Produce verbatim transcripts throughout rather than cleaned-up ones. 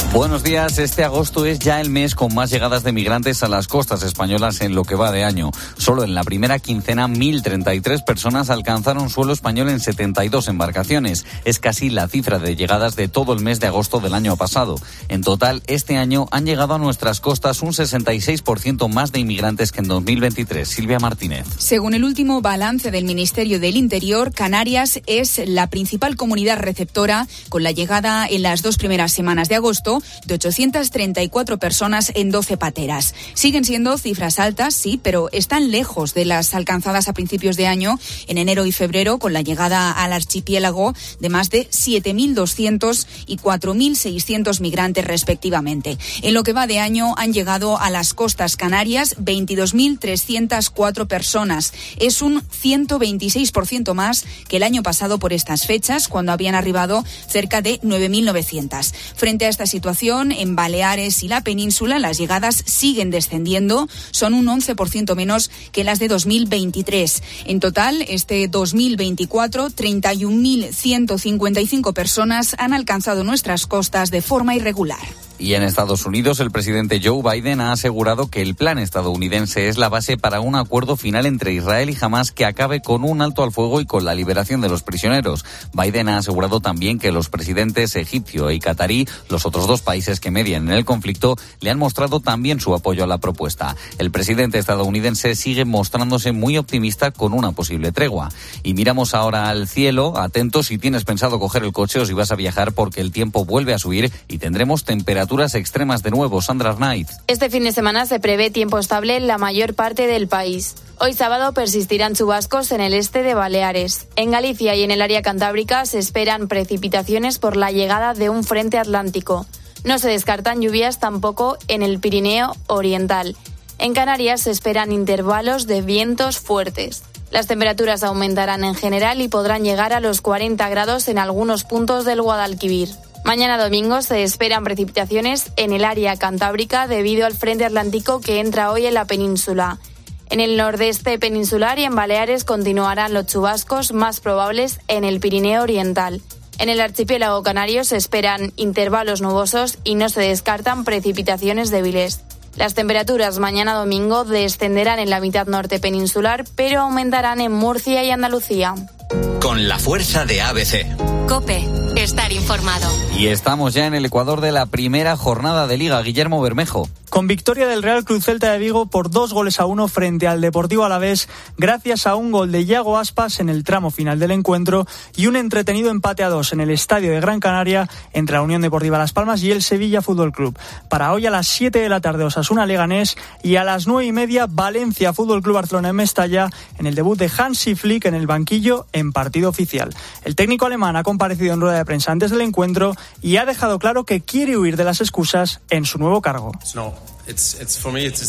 Buenos días. Este agosto es ya el mes con más llegadas de migrantes a las costas españolas en lo que va de año. Solo en la primera quincena, mil treinta y tres personas alcanzaron suelo español en setenta y dos embarcaciones. Es casi la cifra de llegadas de todo el mes de agosto del año pasado. En total, este año han llegado a nuestras costas un sesenta y seis por ciento más de inmigrantes que en dos mil veintitrés. Silvia Martínez. Según el último balance del Ministerio del Interior, Canarias es la principal comunidad receptora, con la llegada en las dos primeras semanas de agosto de ochocientas treinta y cuatro personas en doce pateras. Siguen siendo cifras altas, sí, pero están lejos de las alcanzadas a principios de año, en enero y febrero, con la llegada al archipiélago de más de siete mil doscientos y cuatro mil seiscientos migrantes respectivamente. En lo que va de año han llegado a las costas canarias veintidós mil trescientas cuatro personas. Es un ciento veintiséis por ciento más que el año pasado por estas fechas, cuando habían arribado cerca de nueve mil novecientas. Frente a esta situación, en Baleares y la península las llegadas siguen descendiendo, son un once por ciento menos que las de dos mil veintitrés. En total, este dos mil veinticuatro, treinta y un mil ciento cincuenta y cinco personas han alcanzado nuestras costas de forma irregular. Y en Estados Unidos, el presidente Joe Biden ha asegurado que el plan estadounidense es la base para un acuerdo final entre Israel y Hamás que acabe con un alto al fuego y con la liberación de los prisioneros. Biden ha asegurado también que los presidentes egipcio y catarí, los otros dos países que median en el conflicto, le han mostrado también su apoyo a la propuesta. El presidente estadounidense sigue mostrándose muy optimista con una posible tregua. Y miramos ahora al cielo, atentos si tienes pensado coger el coche o si vas a viajar, porque el tiempo vuelve a subir y tendremos temperaturas extremas de nuevo. Sandra Arnaiz. Este fin de semana se prevé tiempo estable en la mayor parte del país. Hoy sábado persistirán chubascos en el este de Baleares. En Galicia y en el área cantábrica se esperan precipitaciones por la llegada de un frente atlántico. No se descartan lluvias tampoco en el Pirineo oriental. En Canarias se esperan intervalos de vientos fuertes. Las temperaturas aumentarán en general y podrán llegar a los cuarenta grados en algunos puntos del Guadalquivir. Mañana domingo se esperan precipitaciones en el área cantábrica debido al frente atlántico que entra hoy en la península. En el nordeste peninsular y en Baleares continuarán los chubascos más probables en el Pirineo oriental. En el archipiélago canario se esperan intervalos nubosos y no se descartan precipitaciones débiles. Las temperaturas mañana domingo descenderán en la mitad norte peninsular, pero aumentarán en Murcia y Andalucía. Con la fuerza de A B C. COPE. Estar informado. Y estamos ya en el Ecuador de la primera jornada de Liga. Guillermo Bermejo. Con victoria del Real Cruz Celta de Vigo por dos goles a uno frente al Deportivo Alavés, gracias a un gol de Yago Aspas en el tramo final del encuentro y un entretenido empate a dos en el estadio de Gran Canaria entre la Unión Deportiva Las Palmas y el Sevilla Fútbol Club. Para hoy a las siete de la tarde Osasuna Leganés y a las nueve y media Valencia Fútbol Club Barcelona en Mestalla en el debut de Hansi Flick en el banquillo en partido oficial. El técnico alemán ha comparecido en rueda de prensa antes del encuentro y ha dejado claro que quiere huir de las excusas en su nuevo cargo. No. Es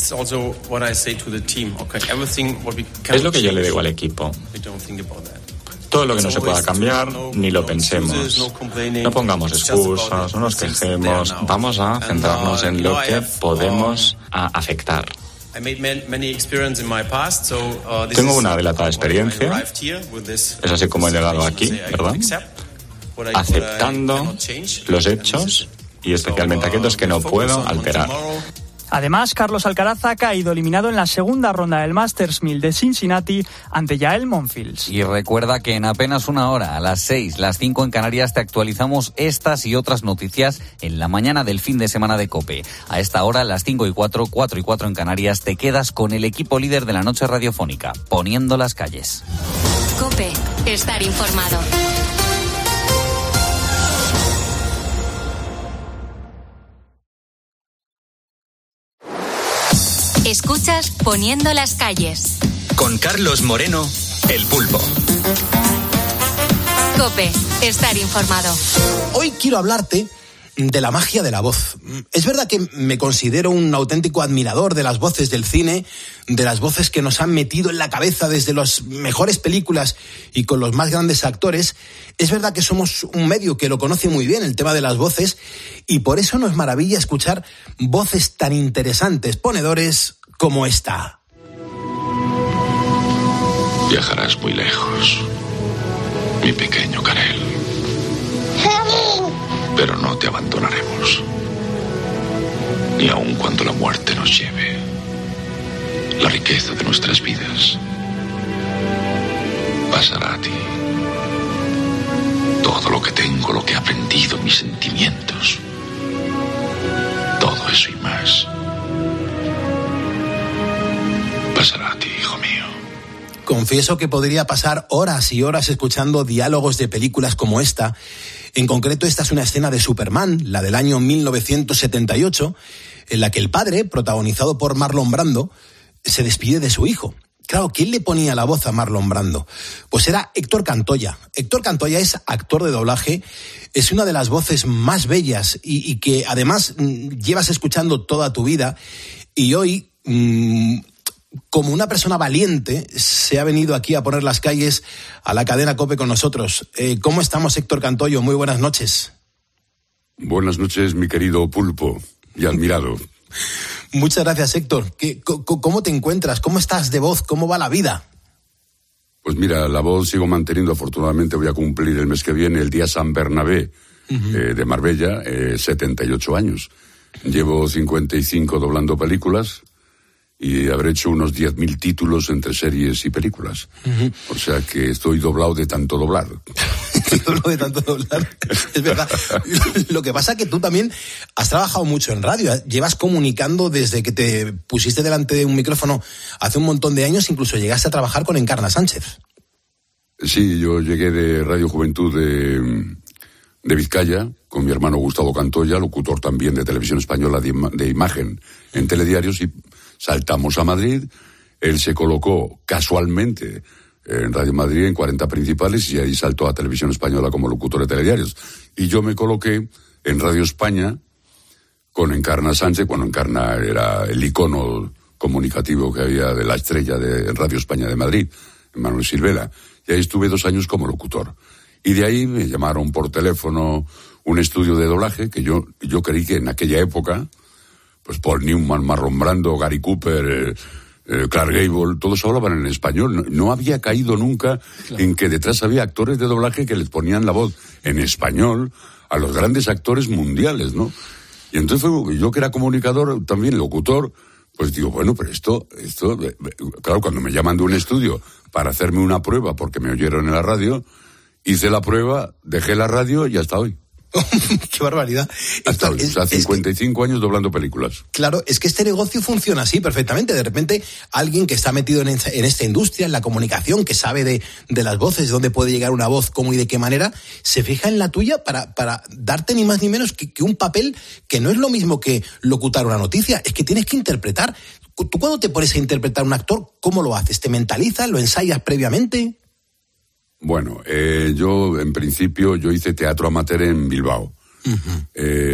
lo que yo le digo al equipo. Todo lo que no se pueda cambiar, ni lo pensemos. No pongamos excusas, no nos quejemos. Vamos a centrarnos en lo que podemos afectar. Tengo una dilatada experiencia. Es así como he llegado aquí, ¿verdad? Aceptando los hechos y especialmente aquellos que no puedo alterar. Además, Carlos Alcaraz ha caído eliminado en la segunda ronda del Masters mil de Cincinnati ante Yael Monfils. Y recuerda que en apenas una hora, a las seis, las cinco en Canarias, te actualizamos estas y otras noticias en la mañana del fin de semana de COPE. A esta hora, las cinco y cuatro, cuatro y cuatro en Canarias, te quedas con el equipo líder de la noche radiofónica, Poniendo las calles. COPE. Estar informado. Escuchas Poniendo las calles. Con Carlos Moreno, El Pulpo. COPE. Estar informado. Hoy quiero hablarte de la magia de la voz. Es verdad que me considero un auténtico admirador de las voces del cine, de las voces que nos han metido en la cabeza desde las mejores películas y con los más grandes actores. Es verdad que somos un medio que lo conoce muy bien, el tema de las voces, y por eso nos maravilla escuchar voces tan interesantes, ponedores como esta. Viajarás muy lejos, mi pequeño Karel. Pero no te abandonaremos. ni aun cuando la muerte nos lleve. La riqueza de nuestras vidas pasará a ti. Todo lo que tengo, lo que he aprendido, mis sentimientos, todo eso y más, pasará a ti, hijo mío. Confieso que podría pasar horas y horas escuchando diálogos de películas como esta. En concreto, esta es una escena de Superman, la del año mil novecientos setenta y ocho, en la que el padre, protagonizado por Marlon Brando, se despide de su hijo. Claro, ¿quién le ponía la voz a Marlon Brando? Pues era Héctor Cantoya. Héctor Cantoya es actor de doblaje, es una de las voces más bellas y, y que además mmm, llevas escuchando toda tu vida, y hoy, mmm, como una persona valiente, se ha venido aquí a poner las calles a la cadena COPE con nosotros. Eh, ¿Cómo estamos, Héctor Cantoya? Muy buenas noches. Buenas noches, mi querido pulpo y admirado. Muchas gracias, Héctor. ¿Qué, ¿Cómo te encuentras? ¿Cómo estás de voz? ¿Cómo va la vida? Pues mira, la voz sigo manteniendo. Afortunadamente voy a cumplir el mes que viene, el día San Bernabé, uh-huh. eh, de Marbella, eh, setenta y ocho años. Llevo cincuenta y cinco doblando películas y habré hecho unos diez mil títulos entre series y películas. Uh-huh. O sea que estoy doblado de tanto doblar. Doblado de tanto doblar, es verdad. Lo que pasa es que tú también has trabajado mucho en radio. Llevas comunicando desde que te pusiste delante de un micrófono hace un montón de años, incluso llegaste a trabajar con Encarna Sánchez. Sí, yo llegué de Radio Juventud de, de Vizcaya, con mi hermano Gustavo Cantoya, locutor también de Televisión Española de, de Imagen en Telediarios, y saltamos a Madrid. Él se colocó casualmente en Radio Madrid en cuarenta principales y ahí saltó a Televisión Española como locutor de Telediarios. Y yo me coloqué en Radio España con Encarna Sánchez, cuando Encarna era el icono comunicativo que había de la estrella de Radio España de Madrid, Manuel Silvela. Y ahí estuve dos años como locutor. Y de ahí me llamaron por teléfono un estudio de doblaje que yo, yo creí que en aquella época, pues Paul Newman, Marlon Brando, Gary Cooper, eh, eh, Clark Gable, todos hablaban en español. No, no había caído nunca claro. en que detrás había actores de doblaje que les ponían la voz en español a los grandes actores mundiales, ¿no? Y entonces fue, yo que era comunicador, también locutor, pues digo, bueno, pero esto, esto, claro, cuando me llaman de un estudio para hacerme una prueba porque me oyeron en la radio, hice la prueba, dejé la radio y hasta hoy. ¡Qué barbaridad! Hasta hoy, es, o sea, cincuenta y cinco es que, años doblando películas. Claro, es que este negocio funciona así perfectamente. De repente, alguien que está metido en, en esta industria, en la comunicación, que sabe de, de las voces, de dónde puede llegar una voz, cómo y de qué manera, se fija en la tuya para, para darte ni más ni menos que, que un papel que no es lo mismo que locutar una noticia, es que tienes que interpretar. Tú cuando te pones a interpretar a un actor, ¿cómo lo haces? ¿Te mentalizas? ¿Lo ensayas previamente? Bueno, eh, yo en principio yo hice teatro amateur en Bilbao, uh-huh.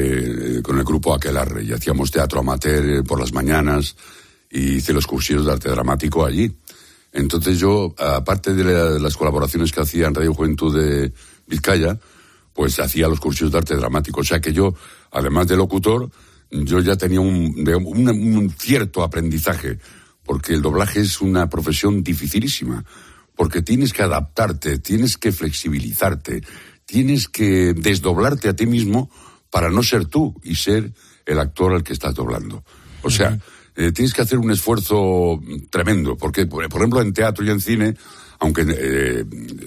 eh, con el grupo Aquelarre, y hacíamos teatro amateur por las mañanas y hice los cursillos de arte dramático allí. Entonces yo, aparte de, la, de las colaboraciones que hacía en Radio Juventud de Vizcaya, pues hacía los cursillos de arte dramático. O sea que yo, además de locutor, yo ya tenía un, de, un, un cierto aprendizaje, porque el doblaje es una profesión dificilísima. Porque tienes que adaptarte, tienes que flexibilizarte, tienes que desdoblarte a ti mismo para no ser tú y ser el actor al que estás doblando. O sea, uh-huh. eh, tienes que hacer un esfuerzo tremendo, porque, por ejemplo, en teatro y en cine, aunque eh,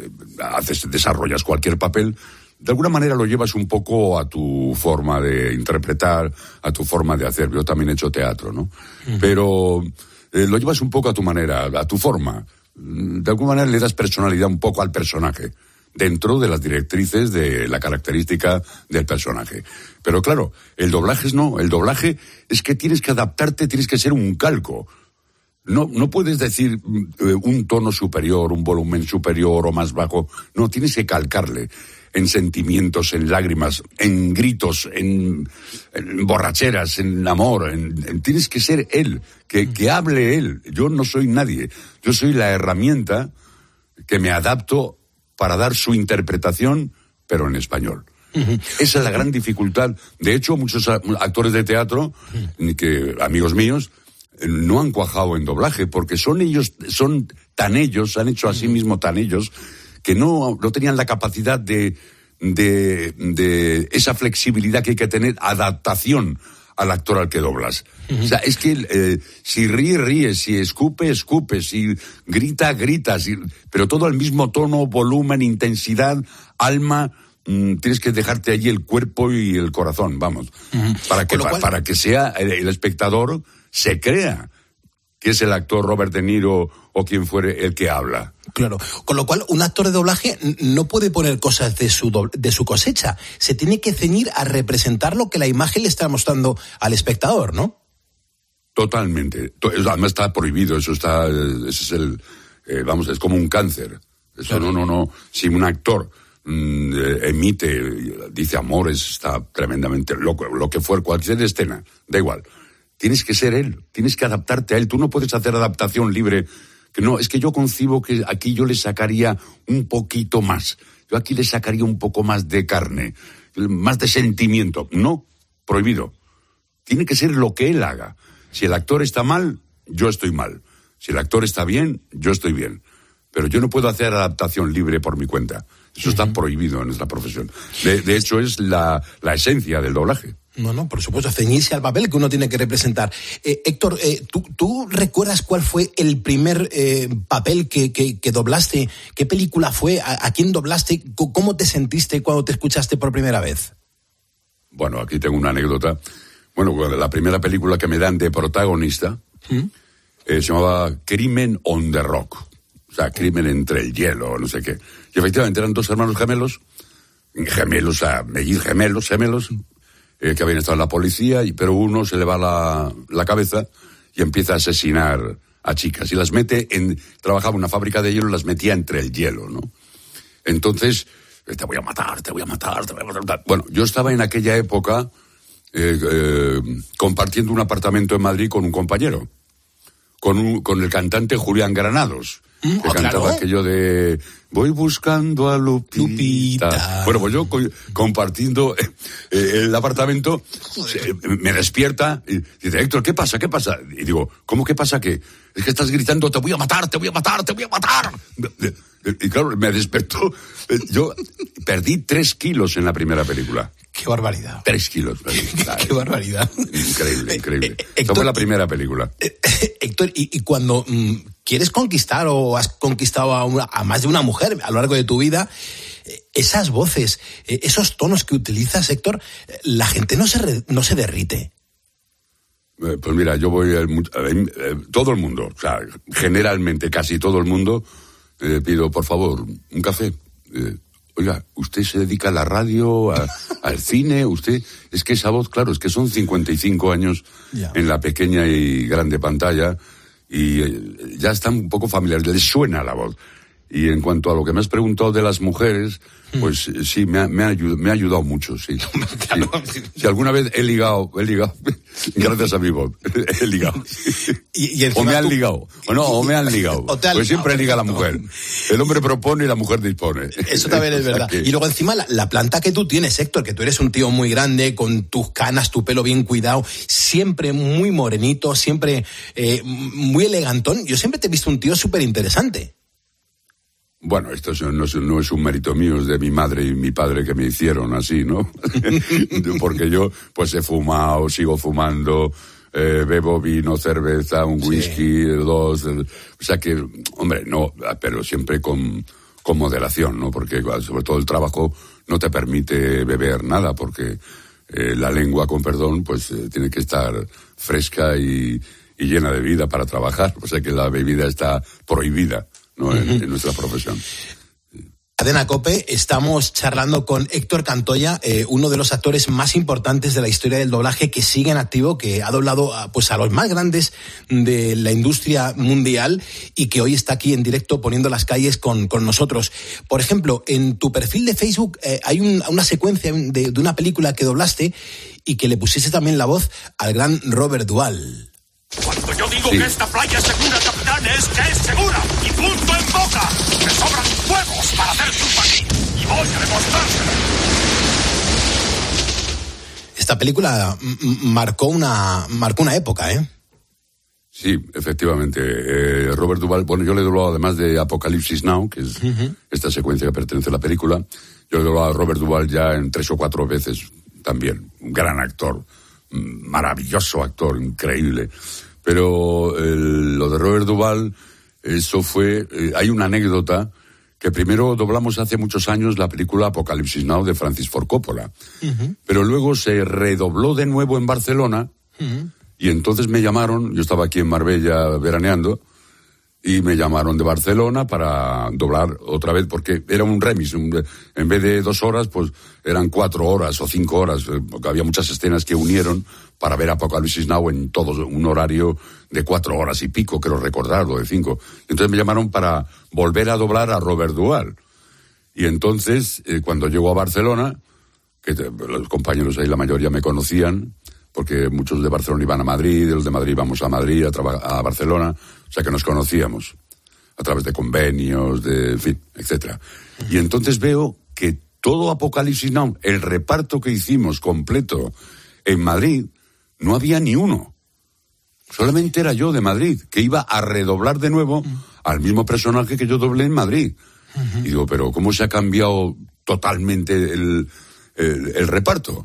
haces, desarrollas cualquier papel, de alguna manera lo llevas un poco a tu forma de interpretar, a tu forma de hacer. Yo también he hecho teatro, ¿no? Uh-huh. Pero eh, lo llevas un poco a tu manera, a tu forma. De alguna manera le das personalidad un poco al personaje, dentro de las directrices de la característica del personaje. Pero claro, el doblaje es no, el doblaje es que tienes que adaptarte, tienes que ser un calco. No, no puedes decir eh, un tono superior, un volumen superior o más bajo. No, tienes que calcarle en sentimientos, en lágrimas, en gritos, en, en borracheras, en amor. En, en, tienes que ser él, que, que hable él. Yo no soy nadie. Yo soy la herramienta que me adapto para dar su interpretación, pero en español. Uh-huh. Esa es la gran dificultad. De hecho, muchos actores de teatro, uh-huh. que amigos míos, no han cuajado en doblaje, porque son ellos, son tan ellos, han hecho a sí mismos tan ellos, que no, no tenían la capacidad de, de, de esa flexibilidad que hay que tener, adaptación al actor al que doblas. Uh-huh. O sea, es que eh, si ríe, ríe, si escupe, escupe, si grita, grita, si... pero todo al mismo tono, volumen, intensidad, alma. Mm, tienes que dejarte allí el cuerpo y el corazón, vamos, uh-huh. para que cual... para que sea el, el espectador se crea que es el actor Robert De Niro o quien fuere el que habla. Claro, con lo cual un actor de doblaje no puede poner cosas de su do, de su cosecha, se tiene que ceñir a representar lo que la imagen le está mostrando al espectador, ¿no? Totalmente, además está prohibido, eso está, ese es el, eh, vamos, es como un cáncer, eso claro. no, no, no, si un actor mm, emite, dice amores, está tremendamente loco, lo que fuera, cualquier escena, da igual, tienes que ser él, tienes que adaptarte a él, tú no puedes hacer adaptación libre. Que no, es que yo concibo que aquí yo le sacaría un poquito más. Yo aquí le sacaría un poco más de carne, más de sentimiento. No, prohibido. Tiene que ser lo que él haga. Si el actor está mal, yo estoy mal. Si el actor está bien, yo estoy bien. Pero yo no puedo hacer adaptación libre por mi cuenta. Eso uh-huh. está prohibido en nuestra profesión. De, de hecho, es la, la esencia del doblaje. No, no, por supuesto, ceñirse al papel que uno tiene que representar. Eh, Héctor, eh, ¿tú, ¿tú recuerdas cuál fue el primer eh, papel que, que, que doblaste? ¿Qué película fue? ¿A, a quién doblaste? ¿Cómo te sentiste cuando te escuchaste por primera vez? Bueno, aquí tengo una anécdota. Bueno, la primera película que me dan de protagonista ¿Mm? eh, se llamaba Crimen on the Rock. O sea, crimen entre el hielo, no sé qué. Y efectivamente eran dos hermanos gemelos, gemelos, o sea, mellizos gemelos, gemelos, eh, que habían estado en la policía, y, pero uno se le va la, la cabeza y empieza a asesinar a chicas. Y las mete en... Trabajaba en una fábrica de hielo y las metía entre el hielo, ¿no? Entonces, te voy a matar, te voy a matar, te voy a matar. Bueno, yo estaba en aquella época eh, eh, compartiendo un apartamento en Madrid con un compañero, con, un, con el cantante Julián Granados. Que oh, cantaba claro. aquello de voy buscando a Lupita. Lupita. Bueno, pues yo co- compartiendo eh, eh, el apartamento, se, me despierta y dice, Héctor, ¿qué pasa? ¿Qué pasa? Y digo, ¿cómo qué pasa? ¿Qué? Es que estás gritando, te voy a matar, te voy a matar, te voy a matar. Y claro, me despertó. Yo perdí tres kilos en la primera película. ¡Qué barbaridad! Tres kilos. ¡Qué, qué barbaridad! Increíble, increíble. Eh, eh, Esta fue la primera película. Eh, eh, Héctor, y, y cuando mm, quieres conquistar o has conquistado a, una, a más de una mujer a lo largo de tu vida, eh, esas voces, eh, esos tonos que utilizas, Héctor, eh, la gente no se, re, no se derrite. Eh, pues mira, yo voy... A, a, a, todo el mundo, o sea, generalmente casi todo el mundo, eh, pido, por favor, un café. Eh, Oiga, usted se dedica a la radio, a, al cine, usted... Es que esa voz, claro, es que son cincuenta y cinco años yeah. en la pequeña y grande pantalla y eh, ya están un poco familiares, les suena la voz. Y en cuanto a lo que me has preguntado de las mujeres, pues hmm. sí, me ha, me, ha ayudado, me ha ayudado mucho, sí. Claro. sí. Si alguna vez he ligado, he ligado, gracias a mi voz, he ligado. Y, y o me han tú... ligado, o no, o me han ligado. Pues siempre liga la mujer. El hombre propone y la mujer dispone. Eso también es verdad. Que... Y luego encima la, la planta que tú tienes, Héctor, que tú eres un tío muy grande, con tus canas, tu pelo bien cuidado, siempre muy morenito, siempre eh, muy elegantón. Yo siempre te he visto un tío súper interesante. Bueno, esto no es, no es un mérito mío, es de mi madre y mi padre que me hicieron así, ¿no? Porque yo, pues he fumado, sigo fumando, eh, bebo vino, cerveza, un whisky, sí. dos... El, o sea que, hombre, no, pero siempre con, con moderación, ¿no? Porque sobre todo el trabajo no te permite beber nada, porque eh, la lengua, con perdón, pues eh, tiene que estar fresca y, y llena de vida para trabajar. O sea que la bebida está prohibida, ¿no? En, en nuestra profesión. Cadena COPE, estamos charlando con Héctor Cantoya, eh, uno de los actores más importantes de la historia del doblaje, que sigue en activo, que ha doblado a, pues a los más grandes de la industria mundial y que hoy está aquí en directo poniendo las calles con, con nosotros. Por ejemplo, en tu perfil de Facebook eh, hay un, una secuencia de, de una película que doblaste y que le pusiste también la voz al gran Robert Duvall. Cuando yo digo sí. que esta playa es segura, capitán, es que es segura. Y punto en boca. Me sobran huevos para hacer chupa aquí. Y voy a demostrárselo. Esta película m- marcó una marcó una época, ¿eh? Sí, efectivamente. Eh, Robert Duvall, bueno, yo le he doblado además de Apocalipsis Now, que es uh-huh. esta secuencia que pertenece a la película. Yo le he doblado a Robert Duvall ya en tres o cuatro veces también. Un gran actor. maravilloso actor, increíble. Pero el, lo de Robert Duvall, eso fue... Eh, hay una anécdota que primero doblamos hace muchos años la película Apocalipsis Now de Francis Ford Coppola. Uh-huh. Pero luego se redobló de nuevo en Barcelona uh-huh. y entonces me llamaron, yo estaba aquí en Marbella veraneando, y me llamaron de Barcelona para doblar otra vez, porque era un remix, un, en vez de dos horas, pues eran cuatro horas o cinco horas, porque había muchas escenas que unieron para ver Apocalipsis Now en todo un horario de cuatro horas y pico, creo recordar, o de cinco. Entonces me llamaron para volver a doblar a Robert Duvall. Y entonces, eh, cuando llego a Barcelona, que te, los compañeros ahí la mayoría me conocían, porque muchos de Barcelona iban a Madrid, los de Madrid íbamos a Madrid, a, traba- a Barcelona, o sea que nos conocíamos a través de convenios, de, en fin, etcétera. Y entonces veo que todo Apocalipsis Now, el reparto que hicimos completo en Madrid, no había ni uno. Solamente era yo de Madrid, que iba a redoblar de nuevo al mismo personaje que yo doblé en Madrid. Uh-huh. Y digo, pero ¿cómo se ha cambiado totalmente el, el, el reparto?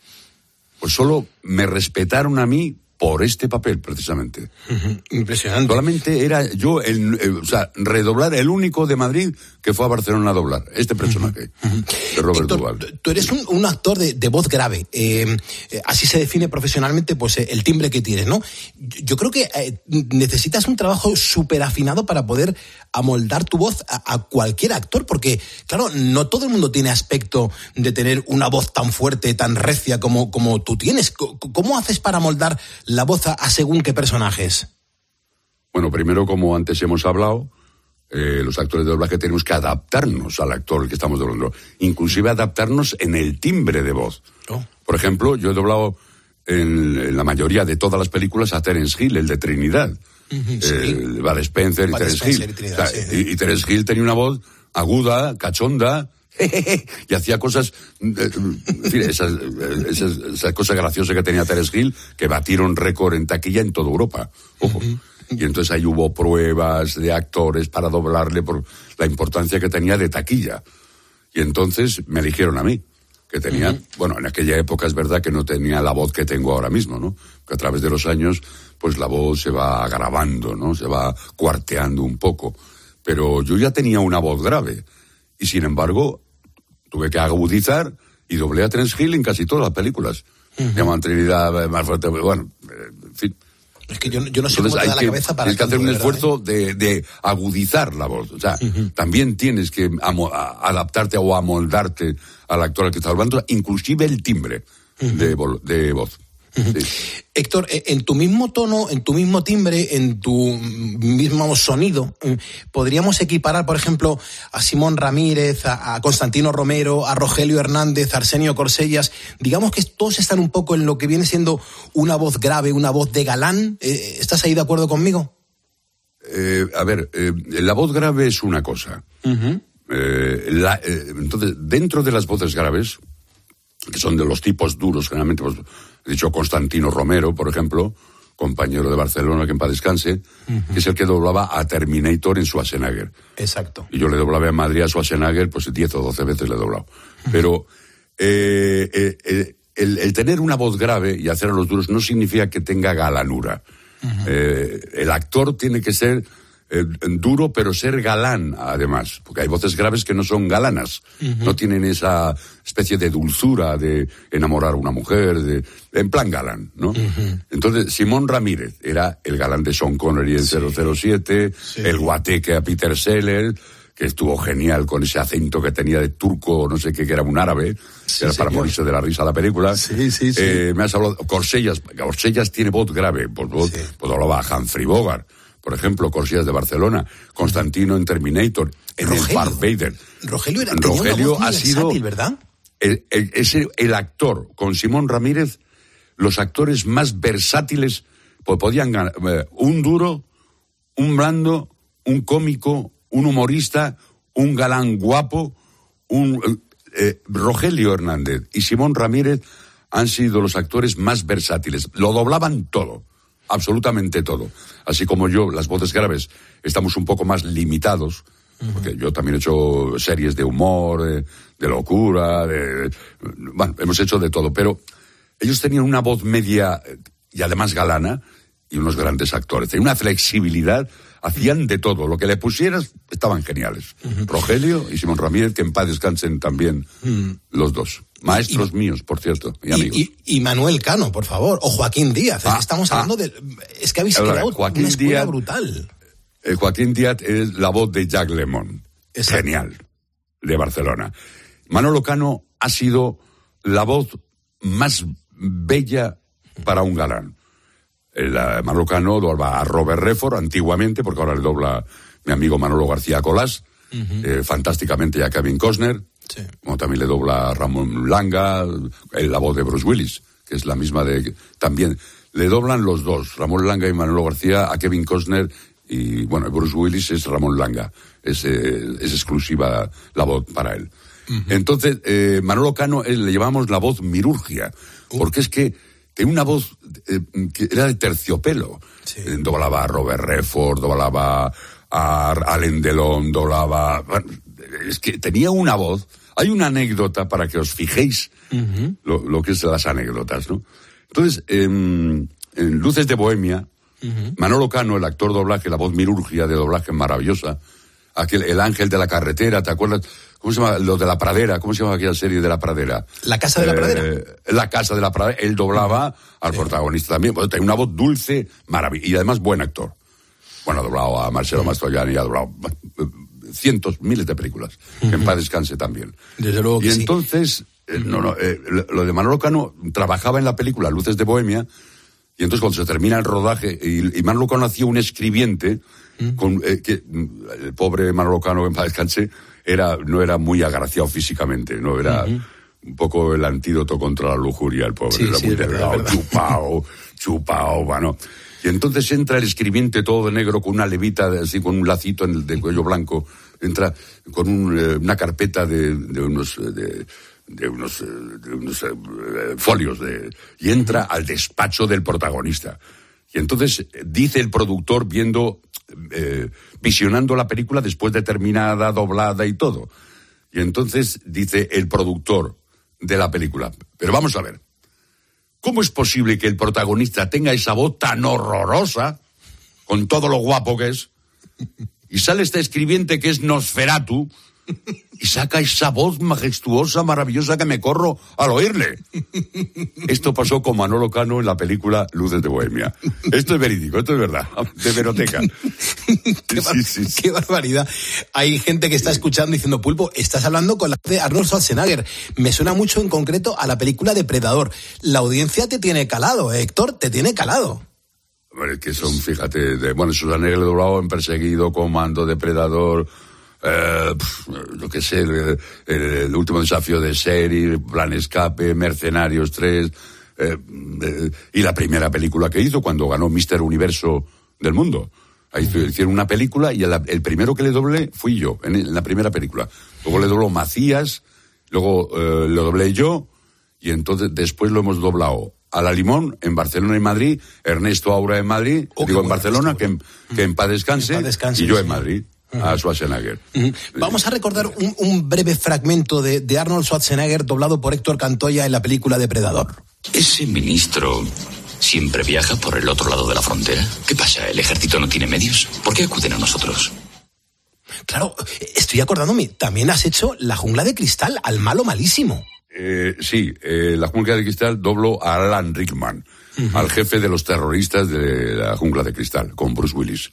Pues solo me respetaron a mí por este papel, precisamente. Uh-huh. Impresionante. Solamente era yo, el, el, o sea, redoblar, el único de Madrid que fue a Barcelona a doblar, este personaje, uh-huh. de Robert Héctor, Duvall. Tú eres un, un actor de, de voz grave, eh, eh, así se define profesionalmente pues eh, el timbre que tienes, ¿no? Yo, yo creo que eh, necesitas un trabajo súper afinado para poder amoldar tu voz a, a cualquier actor, porque, claro, no todo el mundo tiene aspecto de tener una voz tan fuerte, tan recia como, como tú tienes. ¿Cómo haces para amoldar la voz a, a según qué personajes? Bueno, primero, como antes hemos hablado, eh, los actores de doblaje tenemos que adaptarnos al actor que estamos doblando, inclusive adaptarnos en el timbre de voz. Oh. Por ejemplo, yo he doblado en, en la mayoría de todas las películas a Terence Hill, el de Trinidad. Uh-huh, sí. el Bud Spencer y Bud Terence Spencer Hill. Y, Trinidad, o sea, sí. y, y Terence Hill tenía una voz aguda, cachonda, y hacía cosas, en fin, esas, esas, esas cosas graciosas que tenía Terence Hill, que batieron récord en taquilla en toda Europa. Ojo. Uh-huh. Y entonces ahí hubo pruebas de actores para doblarle por la importancia que tenía de taquilla. Y entonces me eligieron a mí, que tenía, uh-huh. bueno, en aquella época es verdad que no tenía la voz que tengo ahora mismo, ¿no? Que a través de los años, pues la voz se va agravando, ¿no? Se va cuarteando un poco. Pero yo ya tenía una voz grave. Y sin embargo, tuve que agudizar y doblé a Terence Hill en casi todas las películas. Uh-huh. Llaman Trinidad, más fuerte, bueno, en fin. Es que yo, yo no sé cómo te da la cabeza para... Tienes que hacer un ¿verdad, esfuerzo eh? de, de agudizar la voz. O sea, uh-huh. también tienes que amo, a, adaptarte o amoldarte al actor al que estás hablando, inclusive el timbre uh-huh. de, de voz. Uh-huh. Sí. Héctor, en tu mismo tono, en tu mismo timbre, en tu mismo sonido, ¿podríamos equiparar, por ejemplo, a Simón Ramírez, a, a Constantino Romero, a Rogelio Hernández, a Arsenio Corsellas? Digamos que todos están un poco en lo que viene siendo una voz grave, una voz de galán. ¿Estás ahí de acuerdo conmigo? Eh, a ver, eh, la voz grave es una cosa. Uh-huh. Eh, la, eh, entonces, dentro de las voces graves, que son de los tipos duros, generalmente, pues, he dicho Constantino Romero, por ejemplo, compañero de Barcelona, que en paz descanse, uh-huh. que es el que doblaba a Terminator en Schwarzenegger. Exacto. Y yo le doblaba en Madrid a Schwarzenegger, pues diez o doce veces le he doblado. Uh-huh. Pero eh, eh, eh, el, el tener una voz grave y hacer a los duros no significa que tenga galanura. Uh-huh. Eh, el actor tiene que ser eh, duro, pero ser galán, además. Porque hay voces graves que no son galanas. Uh-huh. No tienen esa especie de dulzura de enamorar a una mujer, de, en plan galán, ¿no? Uh-huh. Entonces, Simón Ramírez era el galán de Sean Connery en sí. cero cero siete, sí. el guateque a Peter Sellers, que estuvo genial con ese acento que tenía de turco, no sé qué, que era un árabe, sí, era para morirse de la risa la película. Sí, sí, sí. Eh, me has hablado, Corsellas, Corsellas tiene voz grave, pues, voz, sí. pues hablaba a Humphrey Bogart. Por ejemplo, Corsellas de Barcelona, Constantino en Terminator, en Rogelio. el Darth Vader. Rogelio, era, Rogelio tenía una voz muy ha sido versátil, ¿verdad? El, el, es el, el actor, con Simón Ramírez, los actores más versátiles, pues podían ganar eh, un duro, un blando, un cómico, un humorista, un galán guapo, un eh, Rogelio Hernández y Simón Ramírez han sido los actores más versátiles. Lo doblaban todo. Absolutamente todo. Así como yo, las voces graves, estamos un poco más limitados, uh-huh. porque yo también he hecho series de humor, de, de locura, de, bueno, hemos hecho de todo, pero ellos tenían una voz media y además galana y unos grandes actores. Tenían una flexibilidad, hacían de todo. Lo que le pusieras, estaban geniales. Uh-huh. Rogelio y Simón Ramírez, que en paz descansen también uh-huh. los dos. Maestros y, míos, por cierto, y, y amigos. Y, y Manuel Cano, por favor, o Joaquín Díaz. Ah, es que estamos hablando ah, de... Es que habéis creado una escuela Díaz, brutal. Eh, Joaquín Díaz es la voz de Jack Lemmon. Exacto. Genial. De Barcelona. Manolo Cano ha sido la voz más bella para un galán. El, uh, Manolo Cano dobla a Robert Redford antiguamente, porque ahora le dobla mi amigo Manolo García Colás, uh-huh. eh, fantásticamente a Kevin Costner, sí. Como también le dobla a Ramón Langa, eh, la voz de Bruce Willis, que es la misma de... También le doblan los dos, Ramón Langa y Manolo García, a Kevin Costner, y bueno, Bruce Willis es Ramón Langa, es, eh, es exclusiva la voz para él. Uh-huh. Entonces, eh, Manolo Cano eh, le llamamos la voz mirurgia, uh. porque es que tiene una voz eh, que era de terciopelo. Sí. Eh, doblaba a Robert Redford, doblaba a Alain Delon, doblaba... Bueno, es que tenía una voz. Hay una anécdota para que os fijéis uh-huh. lo, lo que es las anécdotas, ¿no? Entonces, eh, en Luces de Bohemia, uh-huh. Manolo Cano, el actor doblaje, la voz mirurgia de doblaje maravillosa, aquel, el ángel de la carretera, ¿te acuerdas? ¿Cómo se llama? Lo de la pradera, ¿cómo se llama aquella serie de la pradera? La casa de la pradera. Eh, la casa de la pradera, él doblaba uh-huh. al sí. protagonista también, bueno, tenía una voz dulce, maravillosa, y además buen actor. Bueno, ha doblado a Marcelo uh-huh. Mastroianni, ha doblado cientos, miles de películas, uh-huh. que en paz descanse también. Desde luego que y sí. entonces, eh, no, no, eh, lo de Manolo Cano, trabajaba en la película Luces de Bohemia, y entonces cuando se termina el rodaje, y, y Manolo Cano hacía un escribiente, uh-huh. con, eh, que el pobre Manolo Cano, en paz descanse, era, no era muy agraciado físicamente, no era uh-huh. un poco el antídoto contra la lujuria, el pobre, sí, era sí, muy delgado, chupao, chupao, bueno. Y entonces entra el escribiente todo de negro con una levita, así con un lacito en el de cuello blanco, entra con un, eh, una carpeta de, de unos... De, de unos, de unos eh, folios de, y entra al despacho del protagonista. Y entonces dice el productor, viendo, eh, visionando la película después de terminada, doblada y todo. Y entonces dice el productor de la película, pero vamos a ver, ¿cómo es posible que el protagonista tenga esa voz tan horrorosa, con todo lo guapo que es, y sale este escribiente que es Nosferatu, y saca esa voz majestuosa, maravillosa, que me corro al oírle? Esto pasó con Manolo Cano en la película Luces de Bohemia. Esto es verídico, esto es verdad, de hemeroteca. qué, bar- sí, sí, sí. Qué barbaridad. Hay gente que está escuchando diciendo, Pulpo, estás hablando con la de Arnold Schwarzenegger. Me suena mucho en concreto a la película Depredador. La audiencia te tiene calado, ¿eh, Héctor? Te tiene calado. Bueno, es que son, fíjate, de, bueno, Schwarzenegger doblado en Perseguido, Comando, Depredador... Eh, lo que sé, el, el, el último desafío de Sherry, Plan Escape, Mercenarios tres, eh, eh, y la primera película que hizo cuando ganó míster Universo del mundo. Ahí hicieron una película y el, el primero que le doblé fui yo, en, en la primera película. Luego le dobló Macías, luego eh, lo doblé yo, y entonces después lo hemos doblado a La Limón en Barcelona y Madrid, Ernesto Aura en Madrid, oh, digo en Barcelona, que en, que en paz descanse, en paz descanse y yo sí. en Madrid. A Schwarzenegger. Uh-huh. Vamos a recordar un, un breve fragmento de, de Arnold Schwarzenegger doblado por Héctor Cantoya en la película Depredador. ¿Ese ministro siempre viaja por el otro lado de la frontera? ¿Qué pasa? ¿El ejército no tiene medios? ¿Por qué acuden a nosotros? Claro, estoy acordándome, también has hecho La Jungla de Cristal, al malo malísimo. Eh, sí, eh, La Jungla de Cristal doblo a Alan Rickman, uh-huh. al jefe de los terroristas de La Jungla de Cristal, con Bruce Willis.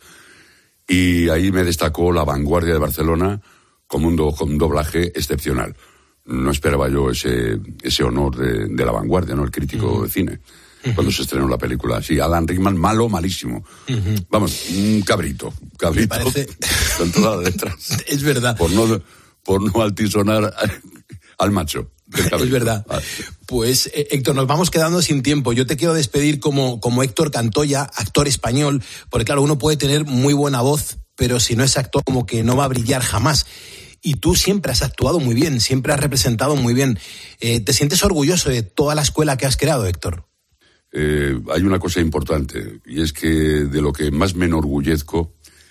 Y ahí me destacó La Vanguardia de Barcelona como un, do, como un doblaje excepcional. No esperaba yo ese, ese honor de, de La Vanguardia, ¿no? El crítico uh-huh. de cine, uh-huh. cuando se estrenó la película. Sí, Alan Rickman, malo, malísimo. Uh-huh. Vamos, un cabrito, cabrito. Me parece... Con todas las letras. Es verdad. Por no, por no altisonar al macho. Es verdad. Pues, eh, Héctor, nos vamos quedando sin tiempo. Yo te quiero despedir como, como Héctor Cantoya, actor español, porque claro, uno puede tener muy buena voz, pero si no es actor, como que no va a brillar jamás. Y tú siempre has actuado muy bien, siempre has representado muy bien. Eh, ¿Te sientes orgulloso de toda la escuela que has creado, Héctor? Eh, hay una cosa importante, y es que de lo que más me enorgullezco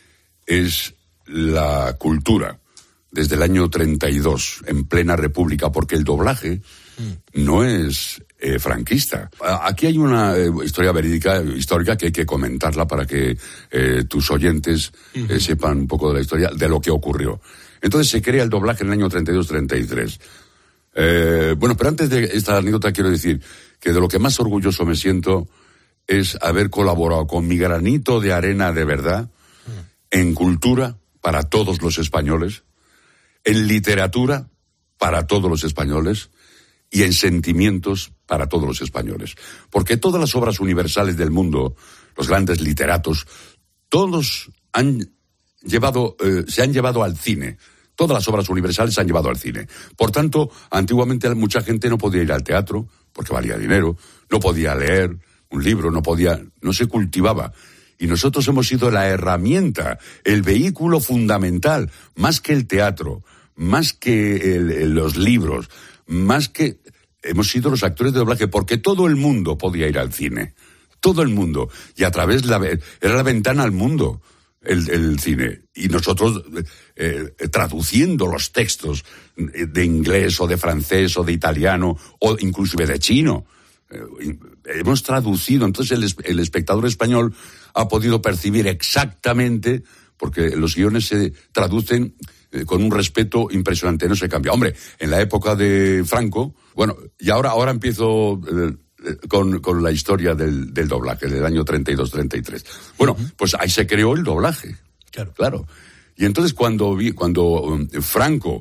es la cultura. Desde el año treinta y dos, en plena república, porque el doblaje mm. no es eh, franquista. Aquí hay una eh, historia verídica, histórica, que hay que comentarla para que eh, tus oyentes uh-huh. eh, sepan un poco de la historia, de lo que ocurrió. Entonces se crea el doblaje en el año treinta y dos treinta y tres. Eh, bueno, pero antes de esta anécdota quiero decir que de lo que más orgulloso me siento es haber colaborado con mi granito de arena de verdad en cultura para todos los españoles, en literatura para todos los españoles y en sentimientos para todos los españoles. Porque todas las obras universales del mundo, los grandes literatos, todos han llevado, eh, se han llevado al cine. Todas las obras universales se han llevado al cine. Por tanto, antiguamente mucha gente no podía ir al teatro porque valía dinero, no podía leer un libro, no podía, no se cultivaba. Y nosotros hemos sido la herramienta, el vehículo fundamental, más que el teatro, más que el, el, los libros, más que... Hemos sido los actores de doblaje, porque todo el mundo podía ir al cine. Todo el mundo. Y a través, la, era la ventana al mundo, el, el cine. Y nosotros, eh, traduciendo los textos de inglés o de francés o de italiano, o inclusive de chino, eh, hemos traducido. Entonces el, el espectador español ha podido percibir exactamente, porque los guiones se traducen eh, con un respeto impresionante, no se cambia. Hombre, en la época de Franco, bueno, y ahora, ahora empiezo eh, eh, con, con la historia del, del doblaje, del año treinta y dos treinta y tres. Bueno, uh-huh. pues ahí se creó el doblaje. Claro. Claro. Y entonces cuando, vi, cuando um, Franco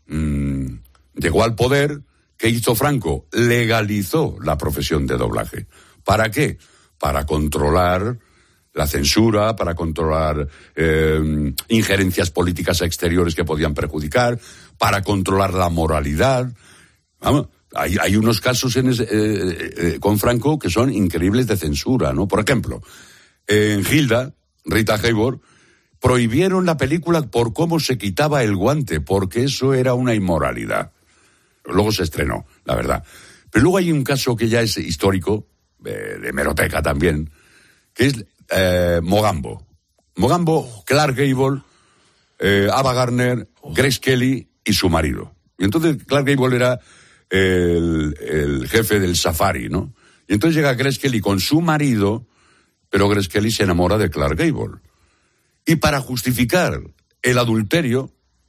um, llegó al poder, ¿qué hizo Franco? Legalizó la profesión de doblaje. ¿Para qué? Para controlar la censura, para controlar eh, injerencias políticas exteriores que podían perjudicar, para controlar la moralidad. Vamos, hay, hay unos casos en ese, eh, eh, con Franco que son increíbles de censura, ¿no? Por ejemplo, en Gilda, Rita Hayworth, prohibieron la película por cómo se quitaba el guante, porque eso era una inmoralidad. Luego se estrenó, la verdad. Pero luego hay un caso que ya es histórico, eh, de hemeroteca también, que es eh, Mogambo. Mogambo, Clark Gable, eh, Ava Gardner, Grace Kelly y su marido. Y entonces Clark Gable era el, el jefe del safari, ¿no? Y entonces llega Grace Kelly con su marido, pero Grace Kelly se enamora de Clark Gable. Y para justificar el adulterio,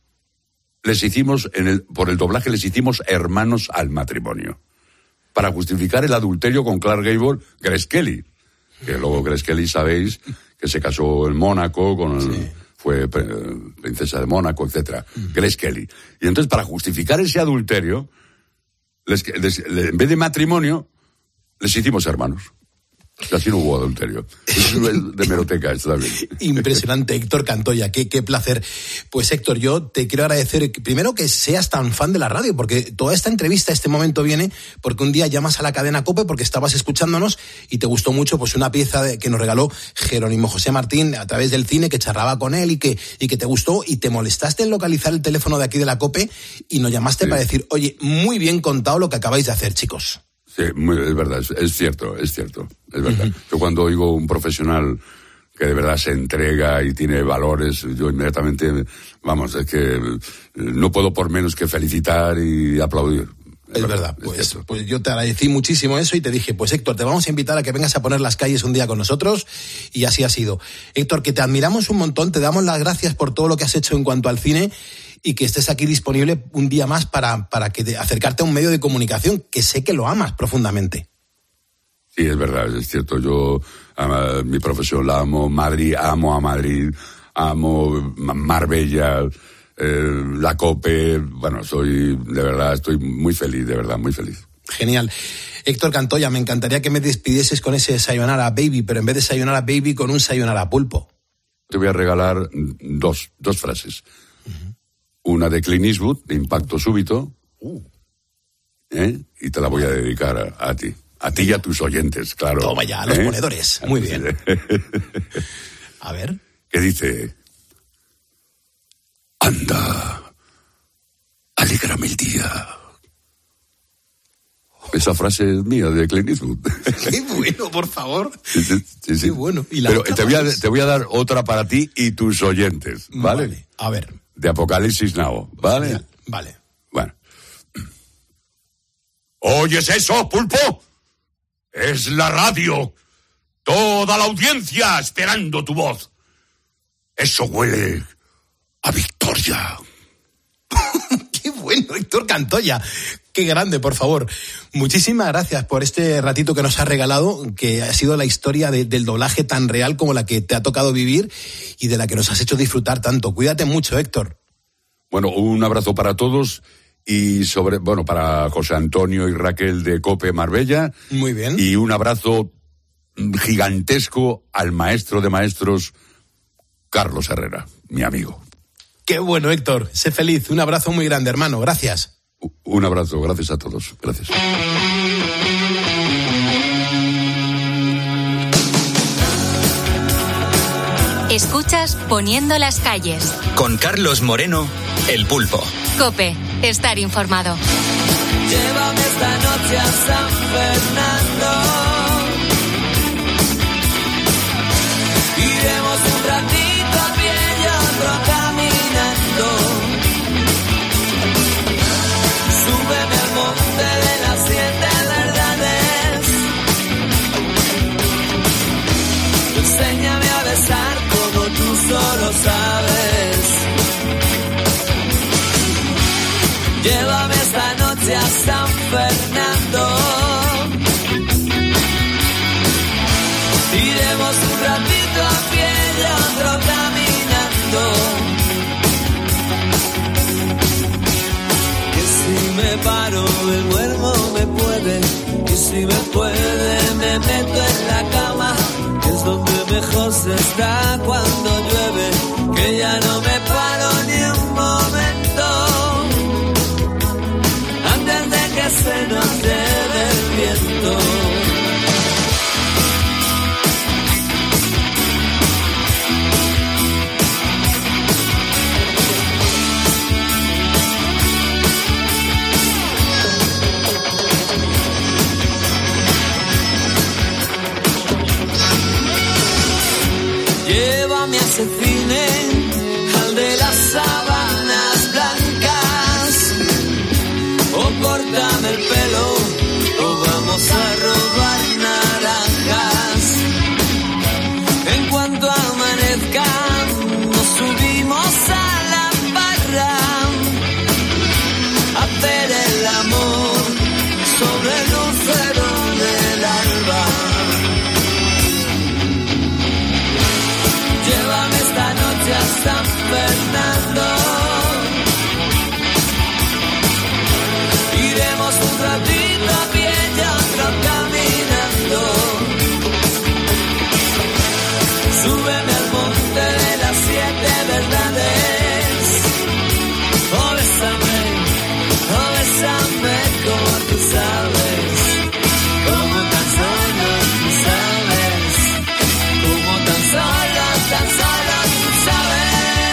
les hicimos, en el, por el doblaje, les hicimos hermanos al matrimonio. Para justificar el adulterio con Clark Gable, Grace Kelly. Que luego Grace Kelly, sabéis, que se casó en Mónaco, con el, sí. fue princesa de Mónaco, etcétera. Uh-huh. Grace Kelly. Y entonces, para justificar ese adulterio, les, les, les, en vez de matrimonio, les hicimos hermanos. Casi no hubo adulterio. Es de hemeroteca, esto también. Impresionante, Héctor Cantoya, qué, qué placer. Pues Héctor, yo te quiero agradecer primero que seas tan fan de la radio, porque toda esta entrevista, este momento viene porque un día llamas a la cadena COPE porque estabas escuchándonos y te gustó mucho pues una pieza de, que nos regaló Jerónimo José Martín a través del cine, que charlaba con él y que, y que te gustó, y te molestaste en localizar el teléfono de aquí de la COPE y nos llamaste sí. para decir, oye, muy bien contado lo que acabáis de hacer, chicos. Sí, muy, es verdad, es, es cierto, es cierto, es verdad. Uh-huh. Yo cuando oigo un profesional que de verdad se entrega y tiene valores, yo inmediatamente, vamos, es que no puedo por menos que felicitar y aplaudir. Es, es verdad, verdad pues, es pues yo te agradecí muchísimo eso y te dije, pues Héctor, te vamos a invitar a que vengas a poner las calles un día con nosotros, y así ha sido. Héctor, que te admiramos un montón, te damos las gracias por todo lo que has hecho en cuanto al cine, y que estés aquí disponible un día más para, para que te, acercarte a un medio de comunicación que sé que lo amas profundamente. Sí, es verdad, es cierto. Yo, a, mi profesión la amo, Madrid, amo a Madrid, amo Marbella, eh, la COPE. Bueno, soy, de verdad, estoy muy feliz, de verdad, muy feliz. Genial. Héctor Cantoya, me encantaría que me despidieses con ese Sayonara Baby, pero en vez de Sayonara Baby, con un Sayonara Pulpo. Te voy a regalar dos, dos frases. Uh-huh. Una de Clint Eastwood, de Impacto Súbito, uh. ¿eh? y te la voy a dedicar a, a ti. A ti y a tus oyentes, claro. Toma ya, a los ¿eh? ponedores. Muy bien. A ver. ¿Qué dice? Anda, alégrame el día. Esa frase es mía, de Clint Eastwood. Qué bueno, por favor. Sí, sí, sí, sí. Qué bueno. ¿Y la Pero te voy, a, te voy a dar otra para ti y tus oyentes, ¿vale? Vale, a ver. De Apocalipsis Now, ¿vale? Vale. Bueno. ¿Oyes eso, Pulpo? Es la radio. Toda la audiencia esperando tu voz. Eso huele a victoria. ¡Qué bueno, Héctor Cantoya! ¡Qué grande, por favor! Muchísimas gracias por este ratito que nos has regalado, que ha sido la historia de, del doblaje tan real como la que te ha tocado vivir y de la que nos has hecho disfrutar tanto. Cuídate mucho, Héctor. Bueno, un abrazo para todos y sobre, bueno, para José Antonio y Raquel de COPE Marbella. Muy bien. Y un abrazo gigantesco al maestro de maestros, Carlos Herrera, mi amigo. Qué bueno, Héctor. Sé feliz. Un abrazo muy grande, hermano. Gracias. Un abrazo. Gracias a todos. Gracias. Escuchas Poniendo las calles. Con Carlos Moreno, El Pulpo. COPE. Estar informado. Llévame esta noche a San Fernando. Iremos un ratito a pie y otro caminando. Súbeme al monte de las siete verdades. Enséñame a besar como tú solo sabes. Llévame esta noche a San Fernando. Iremos un ratito a pie y otro caminando. Que si me paro me duermo, me puede. Y si me puede me meto en la cama, que es donde mejor se está cuando llueve. Que ya no me paro ni un momento antes de que se nos lleve el viento. Llévame a ese cine, al de las sábanas blancas, o córtame el pelo, o vamos a robar naranjas. En cuanto amanezca, nos subimos a la barra, a hacer el amor sobre el lucero del alba. Llévame esta noche a San Fernando. Iremos un ratito a pie y otro caminando. Súbeme al monte de las siete verdades. Oh, bésame, oh, bésame como tú sabes. Como tan solo tú sabes. Como tan solo, tan solo tú sabes.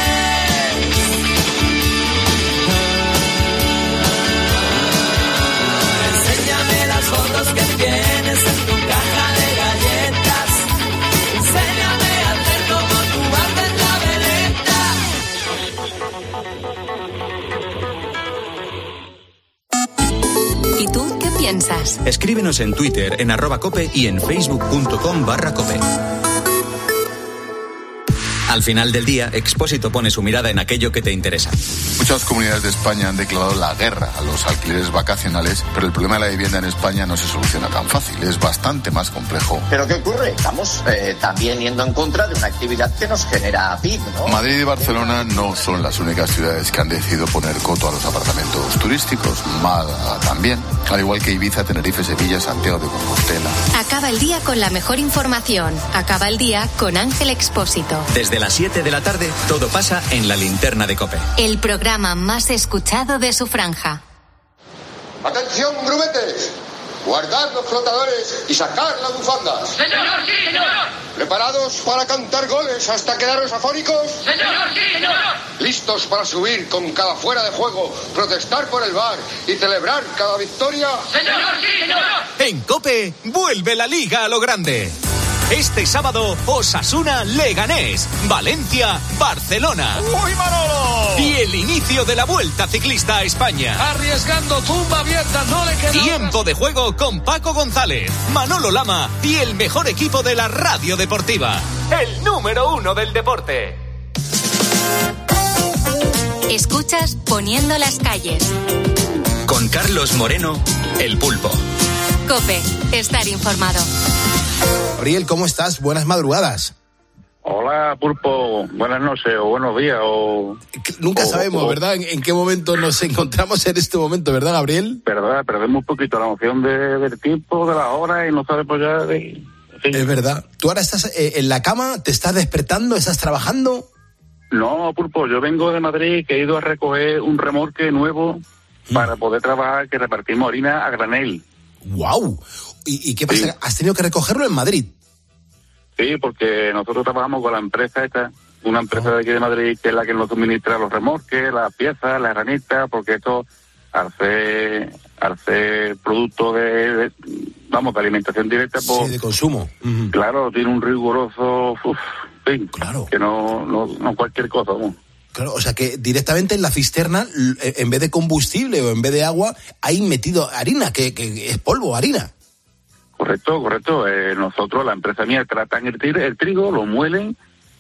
Enséñame las fotos que tienes en tu caja de galletas. Enséñame a hacer como tú haces la veleta. ¿Y tú qué piensas? Escríbenos en Twitter, en arroba cope y en facebook.com barra cope. Al final del día, Expósito pone su mirada en aquello que te interesa. Muchas comunidades de España han declarado la guerra a los alquileres vacacionales, pero el problema de la vivienda en España no se soluciona tan fácil, es bastante más complejo. ¿Pero qué ocurre? Estamos eh, también yendo en contra de una actividad que nos genera P I B, ¿no? Madrid y Barcelona no son las únicas ciudades que han decidido poner coto a los apartamentos turísticos. Málaga también, al igual que Ibiza, Tenerife, Sevilla, Santiago de Compostela. Acaba el día con la mejor información. Acaba el día con Ángel Expósito. Desde las siete de la tarde, todo pasa en la linterna de COPE. El programa más escuchado de su franja. ¡Atención, grumetes! Guardad los flotadores y sacar las bufandas. ¡Señor, sí, señor! ¿Preparados para cantar goles hasta quedaros afónicos? ¡Señor, sí, señor! ¿Listos para subir con cada fuera de juego, protestar por el V A R y celebrar cada victoria? ¡Señor, sí, señor! En COPE, vuelve la Liga a lo grande. Este sábado, Osasuna Leganés, Valencia Barcelona. ¡Uy, Manolo! Y el inicio de la Vuelta Ciclista a España. Arriesgando tumba abierta, no le queda. Tiempo de juego con Paco González, Manolo Lama y el mejor equipo de la radio deportiva. El número uno del deporte. Escuchas Poniendo las calles. Con Carlos Moreno, El Pulpo. COPE, estar informado. Gabriel, ¿cómo estás? Buenas madrugadas. Hola, Pulpo. Buenas noches o buenos días o... Nunca o, sabemos, o, ¿verdad? En, en qué momento nos encontramos en este momento, ¿verdad, Gabriel? Verdad, perdemos un poquito la noción de, del tiempo, de la hora y no sabemos ya de... Sí. Es verdad. ¿Tú ahora estás eh, en la cama? ¿Te estás despertando? ¿Estás trabajando? No, Pulpo, yo vengo de Madrid, que he ido a recoger un remolque nuevo mm. para poder trabajar, que repartimos harina a granel. ¡Guau! ¿Y, y qué pasa? Sí. ¿Has tenido que recogerlo en Madrid? Sí, porque nosotros trabajamos con la empresa esta, una empresa oh. de aquí de Madrid, que es la que nos suministra los remolques, las piezas, las herramientas, porque esto, al ser, al ser producto de, de, vamos, de alimentación directa, pues... Sí, de consumo. Uh-huh. Claro, tiene un riguroso... Uf, sí, claro. Que no, no, no cualquier cosa, ¿no? Claro, o sea que directamente en la cisterna, en vez de combustible o en vez de agua, hay metido harina, que, que es polvo, harina. Correcto, correcto. Eh, nosotros, la empresa mía, tratan el, tir- el trigo, lo muelen,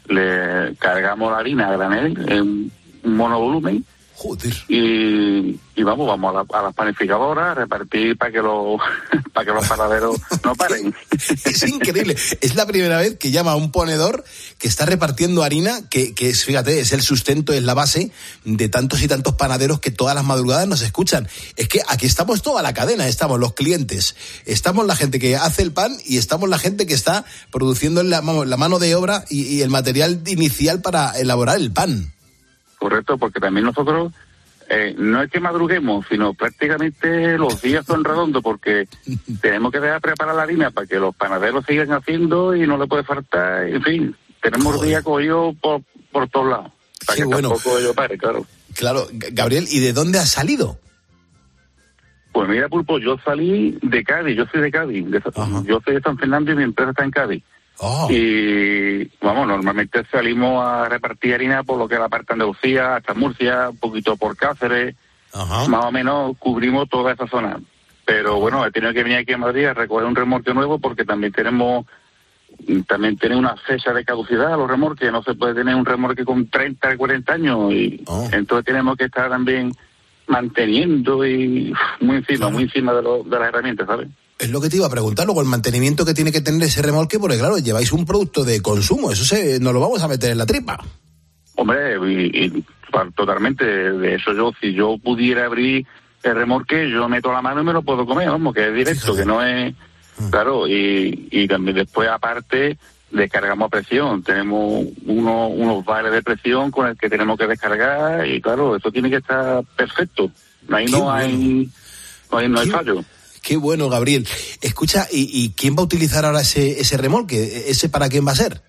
le cargamos la harina a granel en un monovolumen. Joder. Y, y vamos, vamos a, la, a las panificadoras a repartir para que los para que los panaderos no paren. Es increíble. Es la primera vez que llama a un ponedor que está repartiendo harina, que, que es, fíjate, es el sustento, es la base de tantos y tantos panaderos que todas las madrugadas nos escuchan. Es que aquí estamos toda la cadena, estamos los clientes, estamos la gente que hace el pan y estamos la gente que está produciendo la, la mano de obra y, y el material inicial para elaborar el pan. Correcto, porque también nosotros eh, no es que madruguemos, sino prácticamente los días son redondos, porque tenemos que dejar preparar la harina para que los panaderos sigan haciendo y no le puede faltar, en fin, tenemos días cogidos por, por todos lados, para Qué que bueno. tampoco yo pare, claro. Claro, Gabriel, ¿y de dónde has salido? Pues mira, Pulpo, yo salí de Cádiz, yo soy de Cádiz, de, yo soy de San Fernando y mi empresa está en Cádiz. Oh. Y vamos, normalmente salimos a repartir harina por lo que es la parte de Andalucía, hasta Murcia, un poquito por Cáceres, Ajá. más o menos cubrimos toda esa zona. Pero bueno, he tenido que venir aquí a Madrid a recoger un remolque nuevo porque también tenemos, también tiene una fecha de caducidad los remolques, no se puede tener un remolque con treinta, cuarenta años y oh. entonces tenemos que estar también manteniendo y muy encima, claro. muy encima de, lo, de las herramientas, ¿sabes? Es lo que te iba a preguntar, luego el mantenimiento que tiene que tener ese remolque, porque claro, lleváis un producto de consumo, eso se, nos lo vamos a meter en la tripa. Hombre, y, y totalmente, de eso yo, si yo pudiera abrir el remolque, yo meto la mano y me lo puedo comer, vamos, que es directo, Fíjate. que no es, mm. claro, y, y también después aparte descargamos a presión, tenemos uno, unos bares de presión con el que tenemos que descargar y claro, eso tiene que estar perfecto, ahí no, bueno. hay, no hay, no hay fallo. Qué bueno, Gabriel. Escucha, ¿y, y quién va a utilizar ahora ese ese remolque? ¿Ese para quién va a ser?